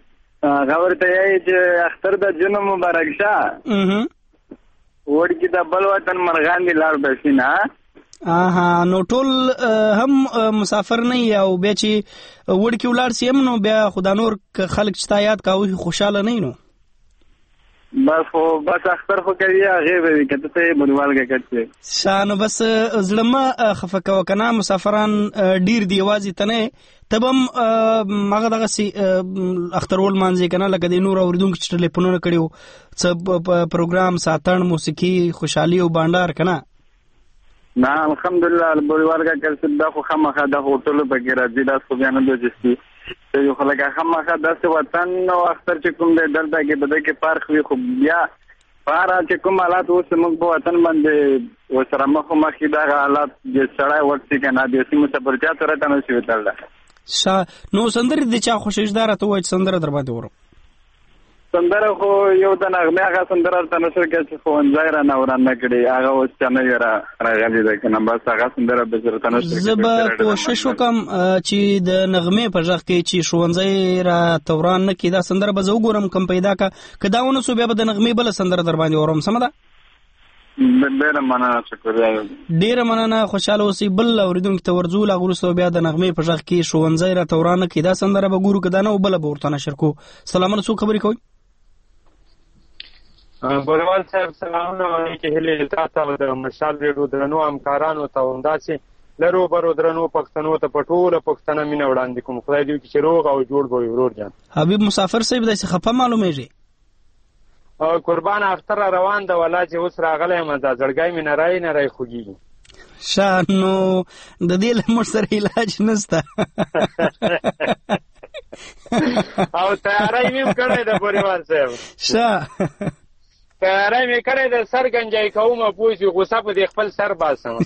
هغه ورته یې چې اختر د جنو مبارک شه وړ کې د بل وطن مرغان دي لاړ بشي نه. اها نو ټول هم مسافر نه او بیا چې وړ کې ولاړ سي هم نو بیا خدا نور خلک چې تا یاد کاوه خوشاله نه نو بس خو بس اختر خو کوي هغه به کته ته بنوالګه کټه شانو بس زړه خفقه وکنا مسافران ډیر دی وازی تنه تبم ماغه دغه سي اخترول مانځي کنه لکه د نور اوردونکو چې ټلیفونونه کړیو څه پروګرام ساتن موسیقي خوشحالي او بانډار کنه نه الحمدلله بنوالګه کړه دا خو خامخا د هوټل په کې راځي دا خو بیان د جستي یو خلک خامخا داسې وطن او اختر چې کوم دی دلته کې بده کې فرق وي خو بیا بهر چې کوم حالات اوس موږ په وطن باندې ورسره مخ مخ دغه حالات چې سړی ورسي که نه د سیمو سفرچا سره ته نه شي وتلی نو سندرې د چا خوښېږداره ته ووایه چې سندره در باندې ورم سندره خو یو د نغمې هغه سندره ورته نه شو کړی چې ښوونځی رانه ورانه کړي هغه اوس چا نه وي راغلې ده که نه بس هغه سندره بس ورته نه شو زه به کوشش وکړم چې د نغمې په غږ کې چې ښوونځی راته وران نه کړي دا سندره به زه وګورم کوم پیدا کړه که دا ونه سو بیا به د نغمې بله سندره در باندې ورم سمه ده ډېره مننه شکریه ډېره مننه خوشحاله اوسئ بل اورېدونکي ته ورځو لا وروسته بیا د نغمې په غږ کې ښوونځی راته وران نه کړي دا سندره به ګورو که دا نه بله به ورته نشر کړو سلامونه څوک خبرې کوئ بوروال صاحب سلامونه وعلیکم هلې تاسو د مشال ریډیو درنو همکارانو ته همداسې لرو برو درنو پښتنو ته په ټوله پښتنه مینه وړاندې کوم خدای دې وکړي چې روغ او جوړ به وي ورور جان حبیب مسافر صاحب داسې خفه معلومیږي قربان اختر روان ده ولا چې اوس راغلی یم دا زړګی مې نری نری خوږېږي ښه نو د دې له موږ سره علاج نشته او تیاری مې هم کړی ده بوروال صاحب ښه تیاری مې کړی د سر ګنجی کوم پوه شي غوسه په دې خپل سر باسم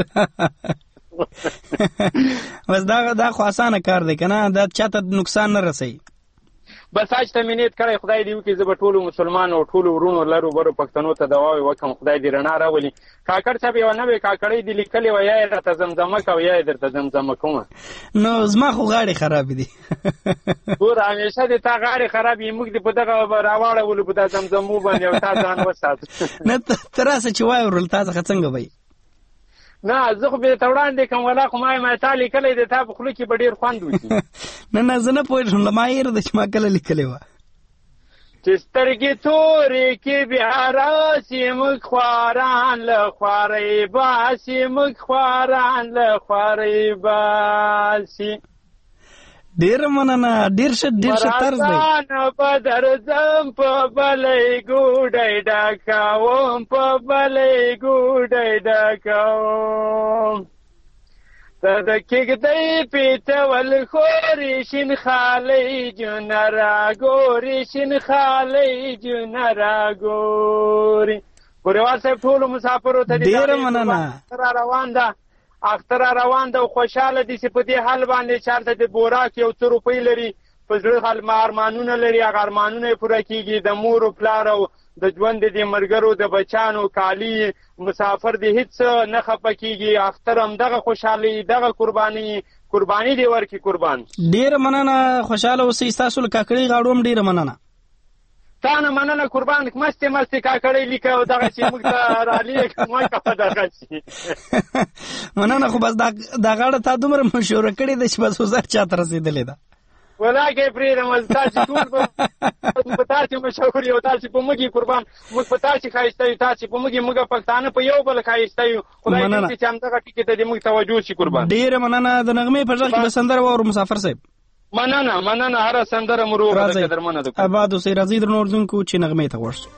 بس دا دا خو اسانه کار دی که نه دا چاته نقصان نه رسوي بس حج ته مې نیت کړی خدای دې وکړي زه به ټولو مسلمان او ټولو ورونو لرو برو پښتنو ته دعاوې وکړم خدای دې رڼا راولي کاکړ صاحب یوه نوې کاکړۍ دې لیکلې وه یا یې راته زمزمه کوه یا یې درته زمزمه کومه نو زما خو غاړې خرابې دي ګوره همیشه دې تا غاړې خراب یې موږ دې په دغه راواړولو په دا زمزمو باندې او تا ځان وسات نه ته راسه چې واورل تا څخه څنګه به نه زه خو به ته وړاندې کوم ولا خو ما یې ما تا لیکلی دی تا په خوله کې به ډېر خوند وکړي نه نه زه نه پوهېږم له ما هېره ده چې ما کله لیکلې وه چې سترګې تورې کې بیا راسي موږ خواران له خوارۍ باسي موږ خواران له خوارۍ باسي ډېره مننه ډېر ښه ډېر ښه طرز دی مرغانه به درځم په بلۍ ګوډۍ ډکوم په بلۍ ګوډۍ ډکوم ته د کېږدۍ پیټول خورې شین خالۍ جونه راګورې شین خالۍ جونه راګورې ګوروال صاحب ټولو مسافرو ته ډېره مننه را روان ده اختر روان ده او خوشحاله دي چې په دې حال باندې چارته د بوراک یو څه روپۍ لري په زړه حال ما ارمانونه لري هغه ارمانونه یې پوره کېږي د مور و پلار او د ژوند د ملګرو د بچیانو کالي مسافر دې هېڅ نه خفه کېږي اختر همدغه خوشحالي دغه قرباني قرباني دې ورکړي قربان ډېره مننه خوشحاله اوسئ ستاسو له کاکړۍ غاړو هم ډېره مننه تا نه مننه قربان مستې مستې کاکړۍ لیکه او دغه چې موږ ته رالیږه مه کوه دغه چې مننه خو بس دا غاړه تا دومره مشهوره کړې ده چې بس وزر چاته رسېدلې ده ولاکې پرېږدم تاسې ټول په تاسې مشهور یو تاسې په موږ یې قربان موږ په تاسې ښایسته یو تاسې په موږ یې موږ پښتانه په یو بل ښایسته یو خدای دې وکړي چې همدغه ټکي ته دې موږ توجه شي قربان ډېره مننه د نغمې په غږ کې به سندره واورو مسافر صاحب مننه مننه هره سندره مو روغه ده قدرمنه ده اباد اوسئ راځئ درنو اورېدونکو چې نغمې ته غوږ شو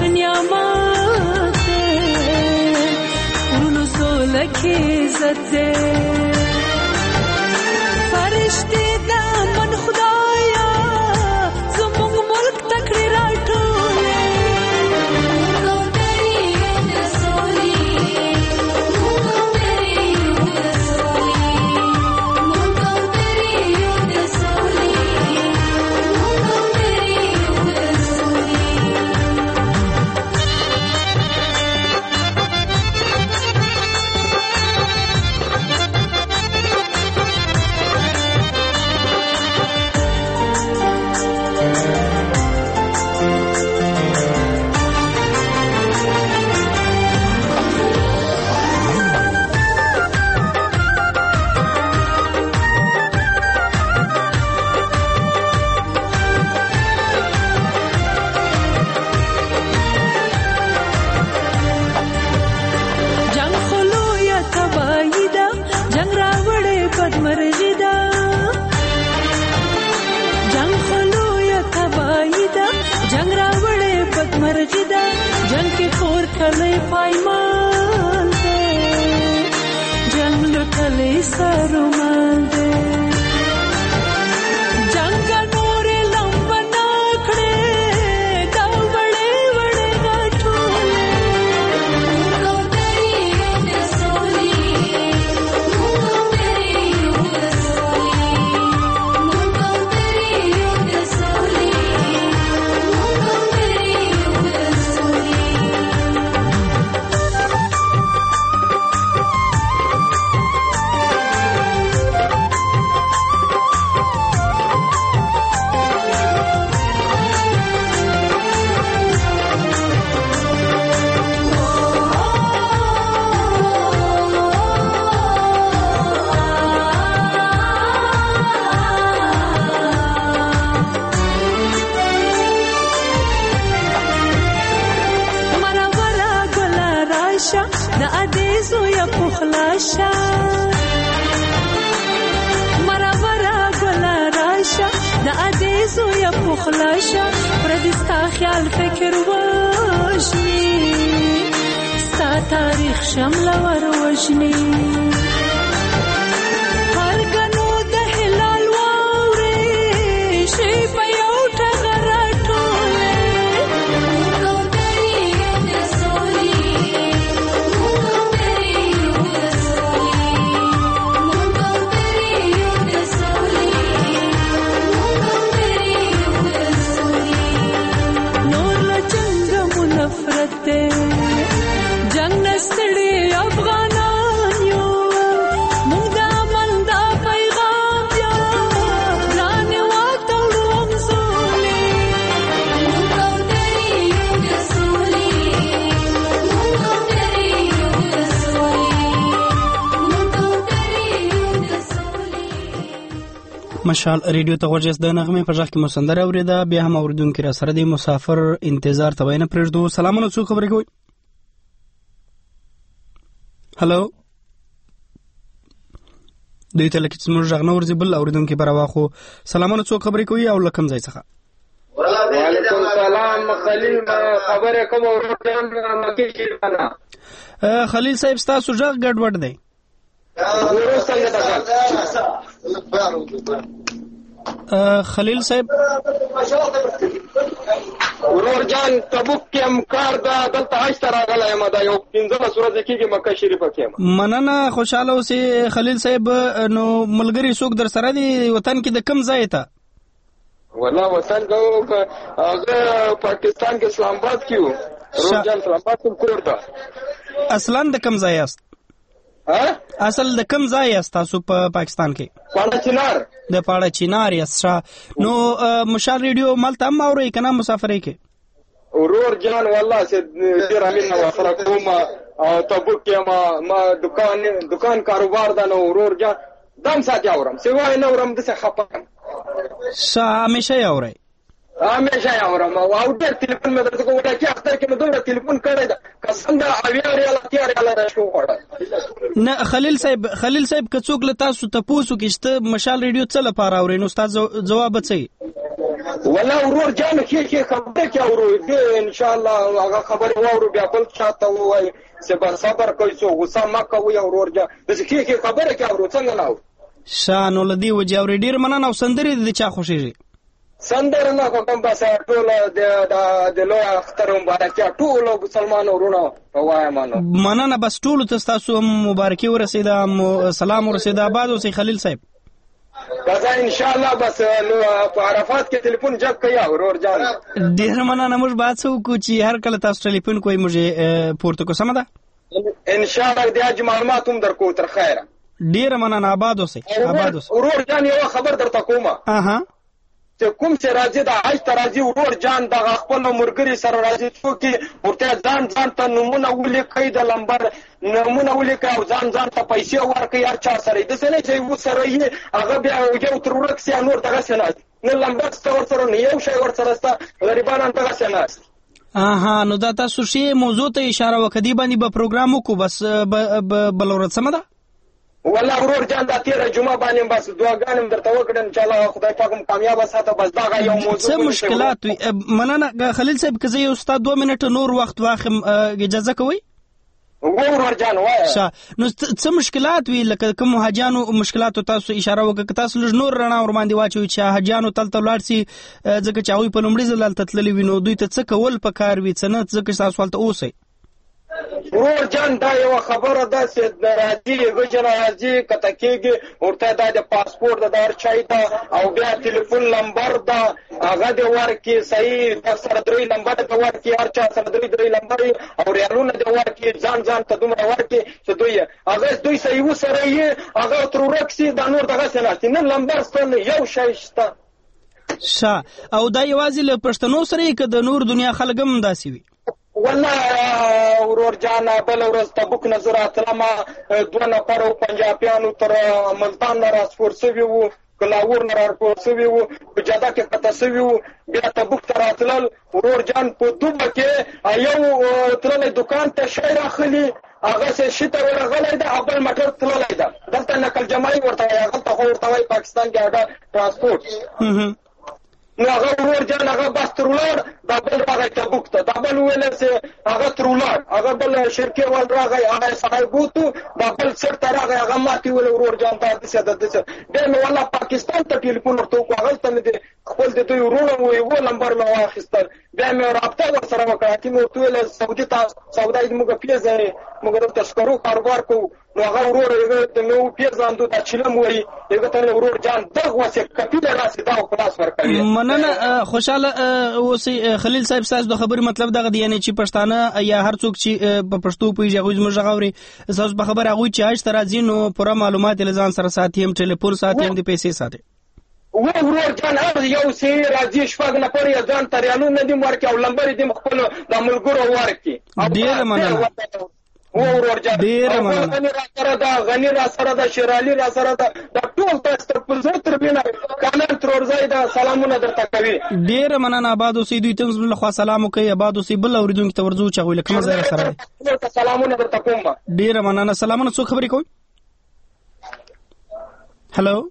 نعمت دی ورونو سوله کې عزت دی فرشتي د من خدایا زموږ ملک تکړه راټولې مشال ریډیو ته غوږ د نغمه په ځخ کې مسندره اوریده بیا هم اوریدونکو را سره د مسافر انتظار ته وینه پرېږدو. سلامونه، څو خبرې کوي؟ هالو دوی ته لکه څنګه ځغ نور زبل اوریدونکو پر واخو. سلامونه، څو خبرې کوي او لکم ځای څخه؟ وعلیکم السلام خلیل، خبره کوم ورته مکه شیرانه. خلیل صاحب ستاسو ځغ ګډوډ دی. خلیل صاحب ورور جان تبوک کې امکار دا دلته عايش راغلی یم، دا یو پنځمه ورځ کېږي مکه شریفه کې. مننه، خوشاله اوسې خلیل صاحب. نو ملګری څوک در سره دی وطن کې د کم ځای ته؟ والله وطن کو هغه پاکستان کې اسلام آباد کې وو. ورور جان اسلام آباد کې کور ته. اصلا د کم ځای است؟ اصل د کم ځای است تاسو په پاکستان کې؟ پاړه چینار. د پاړه چینار یاست. نو مشال ریډیو مالته هم اورئ که نه مسافرۍ کې؟ ورور جان والله چې ډېر امین سره کوم او تبوک کې ما دکان دکان کاروبار دا نو ورور جان دم ساتي اورم سوای نه اورم د څه خپه ښه همیشه یې اورئ؟ همیشه یې اورم او ډېر تلیفون مې درته کوم چې اختر کې مې دومره تلیفون کړی ده قسم ده اویا ریاله اتیا ریاله راشو وړه. نه خلیل صاحب خلیل صاحب که څوک له تاسو تپوسو کې شته مشال ریډیو څه لپاره اورئ نو ستاسو ځواب څه وي؟ ولا ورور جان کې کې خبره کې اورو دې ان شاء الله هغه خبره واورو بیا بل چاته وای سبا صبر کوي سو غوسه ما کوي ورور جان دې کې کې خبره کې اورو څنګه ناو شان ولدي وجاوري ډیر مننه او سندري دې چا خوشيږي سندر نه کوم بس ټول د د لوی اختر مبارکي ټول مسلمانانو ورونو وایم مانو مننه بس ټول تاسو مبارکي ورسېده سلام ورسېده آباد اوسې خلیل صاحب کزا ان شاء الله بس په عرفات کې ټلیفون جب کوي ورور جان ډیر مننه موږ بات سو کو چې هر کله تاسو ټلیفون کوی موږ پورته کو سم ده ان شاء الله د اج معلومات هم درکو تر خیره ډیر مننه آباد اوسې آباد اوسې ورور جان یو خبر درته کومه اها چې کوم چې راځي د حج ته راځي ورور جان د خپل مرګري سره راځي څوک ورته ځان ځان ته نمونه ولیکي د لمبر نمونه ولیکي او ځان ځان ته پیسې ورکړي هر چا سره د سنې چې و سره یې هغه بیا یو تر ورکسي نور دغه سنات نه لمبر ست ور سره نه یو شی ور سره ست غریبانو دغه سنات اها نو دا تاسو شی موضوع ته اشاره وکړي باندې به پروګرام وکړو بس بلورت سم ده والله ورور جان دا تیره جمعه باندې بس دعاګانم درته وکړم ان شاء الله خدای پاک هم کامیاب ساته بس دا یو موضوع څه مشکلات مننه خلیل صاحب که زه یو استاد دوه منټه نور وخت واخم اجازه کوئ ورور جان وای نو څه مشکلات وی لکه کوم حاجانو مشکلات تاسو اشاره وکړه تاسو لږ نور رڼا ور باندې واچوي چې حاجانو تل تل لاړ سي ځکه چې هغوی په لومړي ځل هلته تللي وي نو دوی ته څه کول پکار وي څه نه ځکه چې تاسو هلته اوسئ ورور جان دا یو خبره ده چې راځي غوښنه راځي کته کېږي ورته دا د پاسپورت د هر چای ده او بیا ټلیفون نمبر ده هغه د ورکي صحیح د سره درې نمبر د ورکي هر چا سره درې درې نمبر او ریالونه د ورکي ځان ځان ته دومره ورکي چې دوی هغه دوی صحیح وسره یې هغه تر ورکسي د نور دغه سنات نه نمبر ستنه یو شای شته شا او دا یوازې له پښتنو سره کې د نور دنیا خلک هم داسې وي والله ورور جان بل ورځ تبوک نظر اتلما دوه نفر پنجابیانو تر ملتان را سپور سوي وو کلاور نه راپور سوي وو په جاده کې پته سوي وو بیا تبوک تر اتلل ورور جان په دوبه کې یو تللې دکان ته شی راخلي هغه څه شته ورغلی ده خپل موټر تللی ده دلته نقل جماعي ورته وایي هغلته خو ورته وایي پاکستان کې هغه ترانسپورټ نو هغه ورور جان هغه بس تر ولاړ دا بل راغی تبوک ته دا بل ویل چې هغه تر ولاړ هغه بل شرکې ول راغی هغه سړی بوتو دا بل سر ته راغی هغه ماتې ویل ورور جان دا دسه د دسه بیا مې والله پاکستان ته ټلیفون ورته وکړو هغلته مې د خپل د دوی ورونه وی و نمبر مې واخیستل بیا مې رابطه ورسره وکړه چې مې ورته ویل سعودي ته سودا یې موږ پیژنې موږ دلته سکرو کاروبار کوو نو هغه ورور یې ته مې وپېژاندو دا چلم وایي هغه ته ورور جان دغه وسې کپیله راسي دا خلاص ورکوي مننه خوشاله اوسئ خلیل صاحب تاسو د خبرې مطلب دغه دی یعنی چې پښتانه یا هر څوک چې په پښتو پوهېږي هغوی زموږ غږ اوري تاسو په خبره هغوی چې حج ته راځي نو پوره معلومات یې له ځان سره ساتي هم ټلیفون ساتي هم د پیسې ساتي و ورور جان هر یو سي راځي شپږ نفر یې ځان ته ریالونه دي ورکړي او لمبر دې خپل د ملګرو ورکړي ډېره مننه و ورور جان ډېره مننه غني را سره ده غني را سره ده شیرالي را سره ده دا ټول تاسو تر پزړه تر بینه کانال تر ورځي دا سلامونه درته کوي ډېره مننه آباد اوسئ دوی ته زموږ لخوا سلام وکړئ آباد اوسئ بل اورېدونکي ته ورځو چې هغوی له کومه ځایه سره دی سلامونه درته کوم ډېره مننه سلامونه څوک خبرې کوئ هلو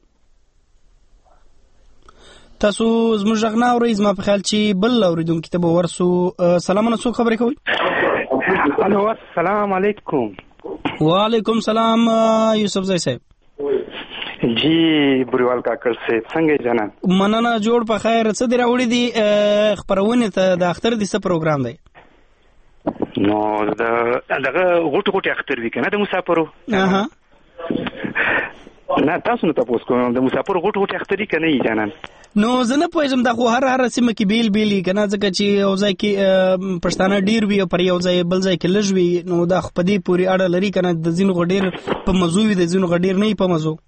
تاسو زموږ غږ نه اورئ زما په خیال چې بل اورېدونکي ته به ورسو سلامونه څوک خبرې کوئ الو السلام علیکم وعلیکم سلام یوسف زئی صاحب جی بریوال کاکړ صاحب څنګه جنان مننه جوړ په خیر څه دی راوړي دي خبرونه ته د اختر د څه پروګرام دی نو دغه غوټ غوټ اختر وی کنه د مسافرو اها نه تاسو نو تاسو کوم د مسافر غوټ غوټ اختر کنه یې جنان نو زه نه پوهېږم دا خو هر هر سیمه کې بیل بیل وي که نه ځکه چې یو ځای کې پښتانه ډېر وي او پر یو ځای بل ځای کې لږ وي نو دا خو په دې پورې اړه لري که نه د ځینو خو ډېر په مزو وي د ځینو خو ډېر نه وي په مزو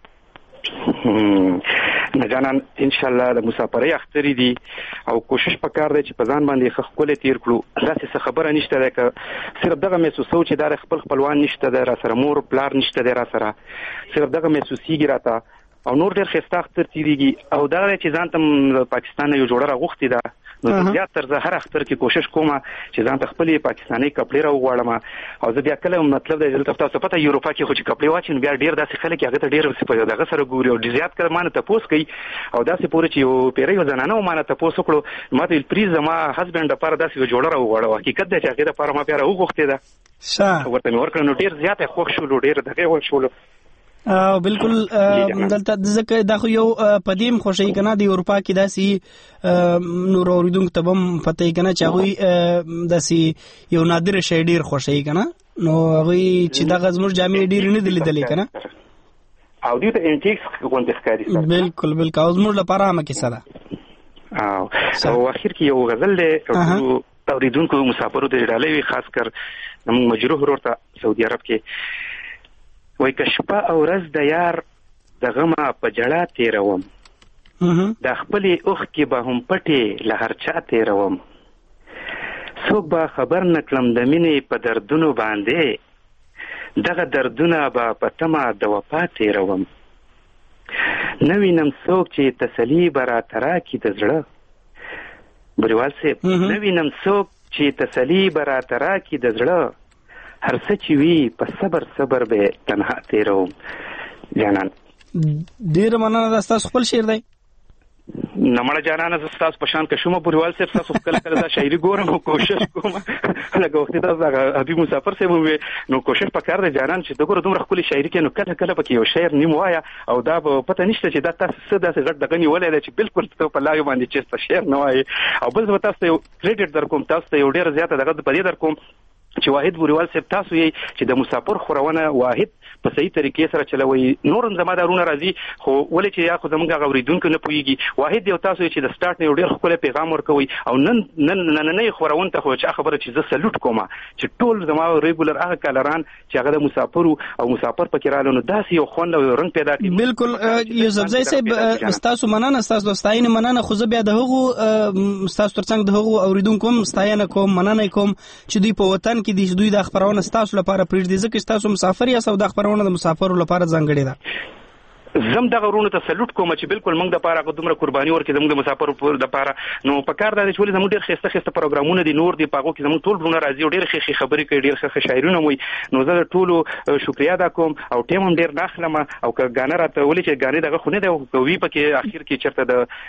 نه جانان انشاءالله د مسافرۍ اخترې دي او کوشش پکار دی چې په ځان باندې ښه ښکلی تېر کړو داسې څه خبره نشته دی که صرف دغه محسوسوو چې دا خپل خپلوان نشته دی را سره مور پلار نشته دی را سره صرف دغه محسوسېږي راته او نور ډېر ښایسته اختر تېرېږي او دغه دی چې ځان ته پاکستان نه یو جوړه راغوښتې ده نو زیات تر زه هر اختر کې کوشش کوم چې ځان ته خپل پاکستاني کپړې راوغواړم او زه بیا کله مطلب دی دلته تاسو پته یوروپا کې خو چې کپړې واچین بیا ډیر داسې خلک هغه ته ډیر په دغه سره ګوري او زیات کله مانه تاسو کوي او داسې پوره چې یو پیری یو زنانه مانه تاسو کړو ماته پریز ما هسبند لپاره داسې جوړه راوغواړم حقیقت دی چې هغه لپاره ما بیا راوغوښته ده ښه ورته مې ورکړ نو ډیر زیات خوښ شو ډیر دغه و شو او بالکل دلته ځکه دا خو یو پدیم خوشی کنه د اروپا کې داسي نور اوریدونکو ته هم پته کنه چې هغه داسي یو نادر شی ډیر خوشی کنه نو هغه چې دا غزمر جامې ډیر نه دي لیدلې کنه او دې ته انټیکس کوم ښکاری بالکل بالکل او زموږ لپاره هم کې سره او او اخر کې یو غزل له اوریدونکو مسافرو د ډالۍ خاص کر موږ مجروح ورته سعودي عرب کې وای کشپه او ورځ د یار د غمه په جړه تیروم د خپلې اوښ کې به هم پټې له هر چا تیروم څوک به خبر نه کړم د مینې په دردونو باندې دغه دردونه به په تمه د وفا تیروم نه وینم څوک چې تسلي به راته راکړي د زړه بریوال صاحب نه وینم څوک چې تسلي به راته راکړي د زړه هر څه چې وي په صبر صبر به تنها تیروم جانان ډیر مننه دا تاسو خپل شعر دی نمړه جانان زه تاسو په شان کې شوم بریوال صاحب تاسو کله کله دا شاعري ګورم او کوشش کوم لکه وخت دا حبیب مسافر صاحب نو کوشش وکړ د جانان چې دغه دومره خپل شاعري کې نو کله کله پکې یو شعر نیم وایا او دا پته نشته چې دا تاسو څه داسې غټ دغه نیولې چې بالکل ته په لاګ باندې چې شعر نه وایي او بل زه تاسو یو کریډټ در کوم تاسو ته یو ډیر زیاته دغه په دې در کوم چې واحد بوریوال صاحب تاسو یې چې د مسافر خورونه واحد په صحیح طریقې سره چلوي نورم زمادارونه راځي خو ولې چې یا خو زمونږ غوریدونکو نه پويږي واحد یو تاسو چې د سٹارټ نه یو ډیر خپل پیغام ورکوي او نن نن نن نه خورون ته خو چې خبره چې زه سلوټ کوم چې ټول زما ریګولر هغه کالران چې هغه د مسافر او مسافر پکې رالو نو داسې یو خوند او رنگ پیدا کوي بالکل یوسف زئی صاحب تاسو مننه تاسو دوستاینه مننه خو زه بیا د هغو تاسو ترڅنګ د هغو اوریدونکو ستاینه کوم مننه کوم چې دوی په وطن کې د دوی د خبرونه تاسو لپاره پریږدي ځکه تاسو مسافر یا سو د خبرونه د مسافرو لپاره ځانګړي ده زم دغه ورونو ته سلوټ کوم چې بالکل موږ د لپاره کومه قرباني ورکړي زموږ د مسافرو د لپاره نو په کار دا چې ولې زموږ ډېر خسته خسته پروګرامونه دي نور دي پاغو کې زموږ ټول ورونه راځي ډېر خې خبرې کوي ډېر ښه شاعرونه وي نو زه ټولو شکریا ادا کوم او ټیم هم ډېر ناخلم او که غانه راته ولې چې غانه دغه خونه دی او وی پکې اخر کې چرته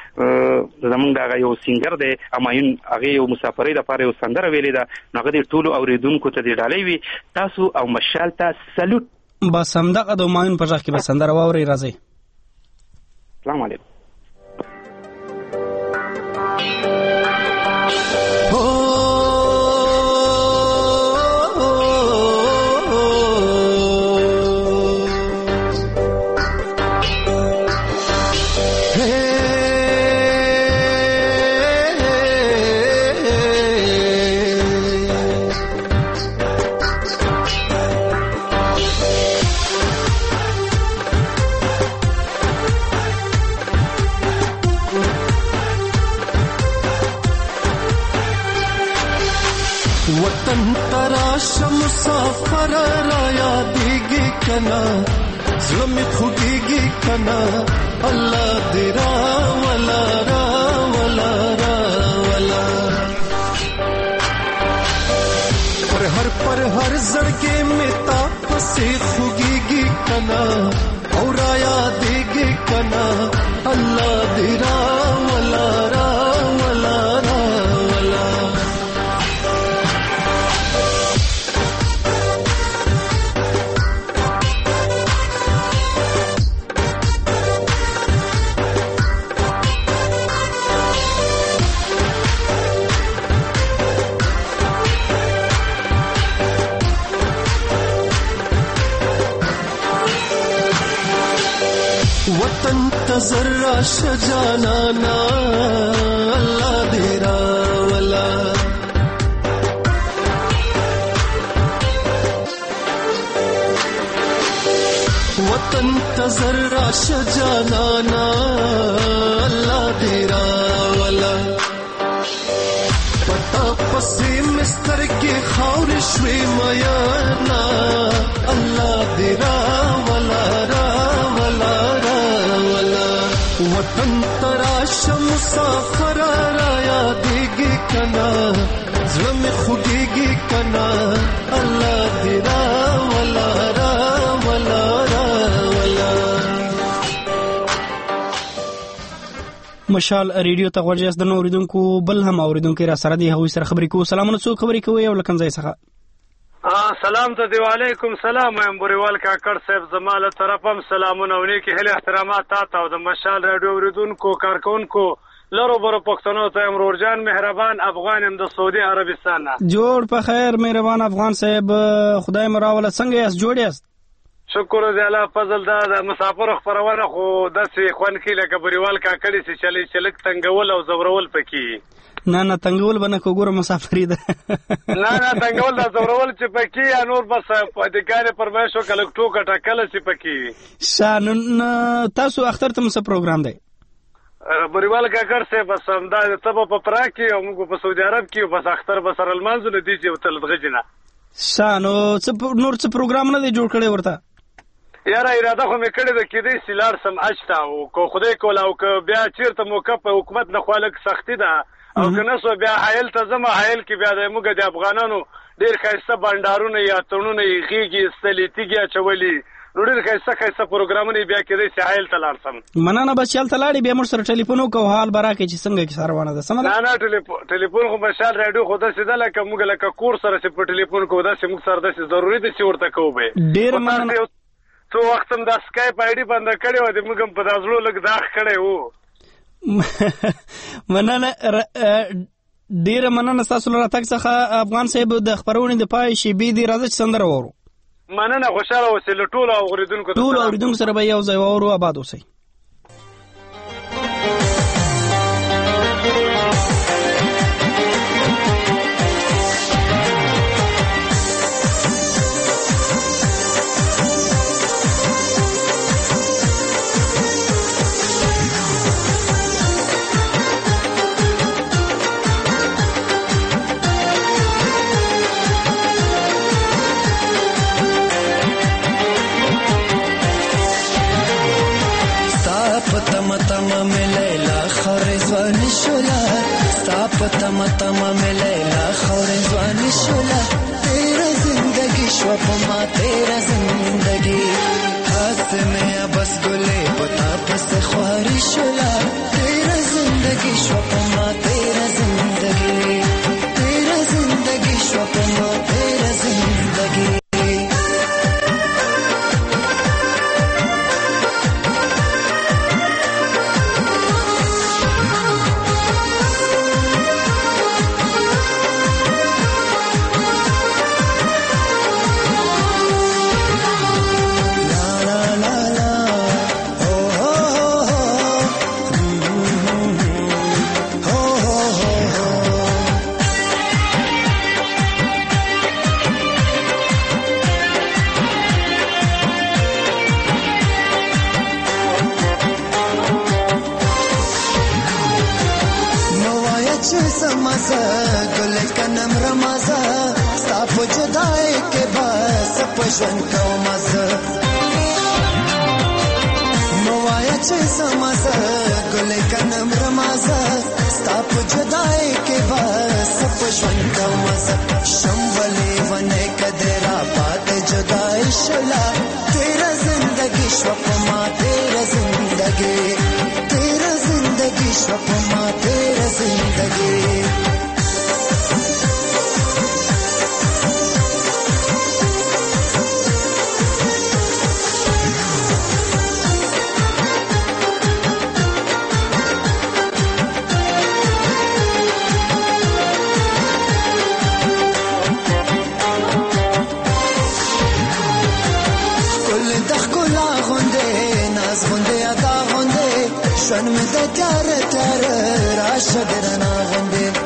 د زموږ دغه یو سینګر دی امایون هغه یو مسافرۍ د لپاره یو سندره ویلې ده هغه د ټولو اوریدونکو ته دی ډالۍ وي تاسو او مشال ته سلوټ بس هم دغه د امایون په ځخ کې به سندره واوري راځي السلام علیکم वतन तराश मुसाफर राया दीगी कना ज़मी खुगीगी कना अल्लाह दिरा वला रा वला रा वला पर हर पर हर जड़के में तापसे खुगीगी कना और राया दीगी कना अल्लाह दिरा वला रा वला रा वला वतन तजर्रा शजाना ना अल्लाह देरा वला वतन तजर्रा शजाना ना अल्लाह देरा वला पता पसी मिस्तर के खारिश वे मयाना अल्लाह देरा वला रा वला वतन तराश मुसाफर राया दी کنا زړه مې خوږېږي کنا الله دې را ولا را ولا را ولا. مشال ریډیو ته غوږ یاست د نو اوریدونکو بل هم اوریدونکو را سره دی هغوی سره خبرې کوو. سلامونه، څوک خبرې کوي او له کوم ځای څخه؟ سلام ته دی، وعلیکم سلام. یم بوریوال کاکړ صاحب، زما له طرف هم سلامونه او نیکې هیلې احترامات تا ته او د مشال راډیو اوریدونکو کارکونکو لرو برو پښتنو ته یم. رورجان مهربان افغان یم د سعودي عربستان نه. جوړ په خیر مهربان افغان صاحب، خدای مو راوله. څنګه یاست؟ جوړ یاست؟ شکر دی الله فضل. دا د مسافرو خبرونه خو داسې خوند کوي لکه بوریوال کاکړي چې چلی چلک تنګول او زورول پکې. نه نه تنګول به نه کو، ګوره مسافري ده. نه نه تنګول دا زورول چې پکې یا نور بس پاتېګانې پرمایشو کلک ټوکه ټکله چې پکې. شانون تاسو اختر ته څه پروګرام دی؟ بوریوال کاکړ صاحب بس همدا ته په پرا کې او موږ په سعودي عرب کې بس اختر به سره لمانځو نه دي چې وتل دغه جنا. شانو څه نور څه پروګرام نه دی جوړ کړی ورته؟ یاره اراده خو مې کړې ده کېدای شي لاړ سم حج ته، او که خدای کول او که بیا چېرته موقع په حکومت نه خوا لږ سختي ده او که نه سو بیا حایل ته ځم. حایل کې بیا د موږ د افغانانو ډېر ښایسته بانډارونه یا تړونه یې غېږې ایستلې تیږې اچولي، نو ډېر ښایسته ښایسته پروګرامونه یې بیا کېدای شي حایل ته لاړ سم. مننه، بس چې هلته لاړې بیا موږ سره ټلیفون وکړو، حال به راکړې چې څنګه کیسه روانه ده. سمه ده؟ نه نه ټلیفون خو مشال راډیو خو داسې ده لکه موږ لکه کور سره چې په ټلیفون کوو داسې موږ سره داسې ضروري ده چې ورته کوو به. ډېر مننه. څو وخت هم دا سکایپ آی ډي بنده کړې وه، د موږ هم په دا زړو لږ داغ کړی و. مننه، ډېره مننه ستاسو له راتګ څخه. افغان صاحب د خپرونې د پای شېبې دي، راځه چې سندره واورو. مننه، خوشحاله اوسئ. له ټولو اورېدونکو ټولو اورېدونکو سره به یو ځای واورو. آباد اوسئ. तम तम मिलेला खौरे जवानी शोला तेरा जिंदगी शोपमा तेरा जिंदगी हाथ में बस गुले पता बस ख्वारी शोला तेरा जिंदगी शोपमा तेरा जिंदगी तेरा जिंदगी शोपमा तेरा जिंदगी. ژوند کوم زه نو وایا چې سمزه ګلې کنم رمازه ستا په جدای کې بس په ژوند کوم زه شمولې ونه کدرا پات جدای شلا تیرا زندگی شو په ما تیرا زندگی تیرا زندگی شو په ما تیرا زندگی. شن میں تے تیار تیار راش درنا غندے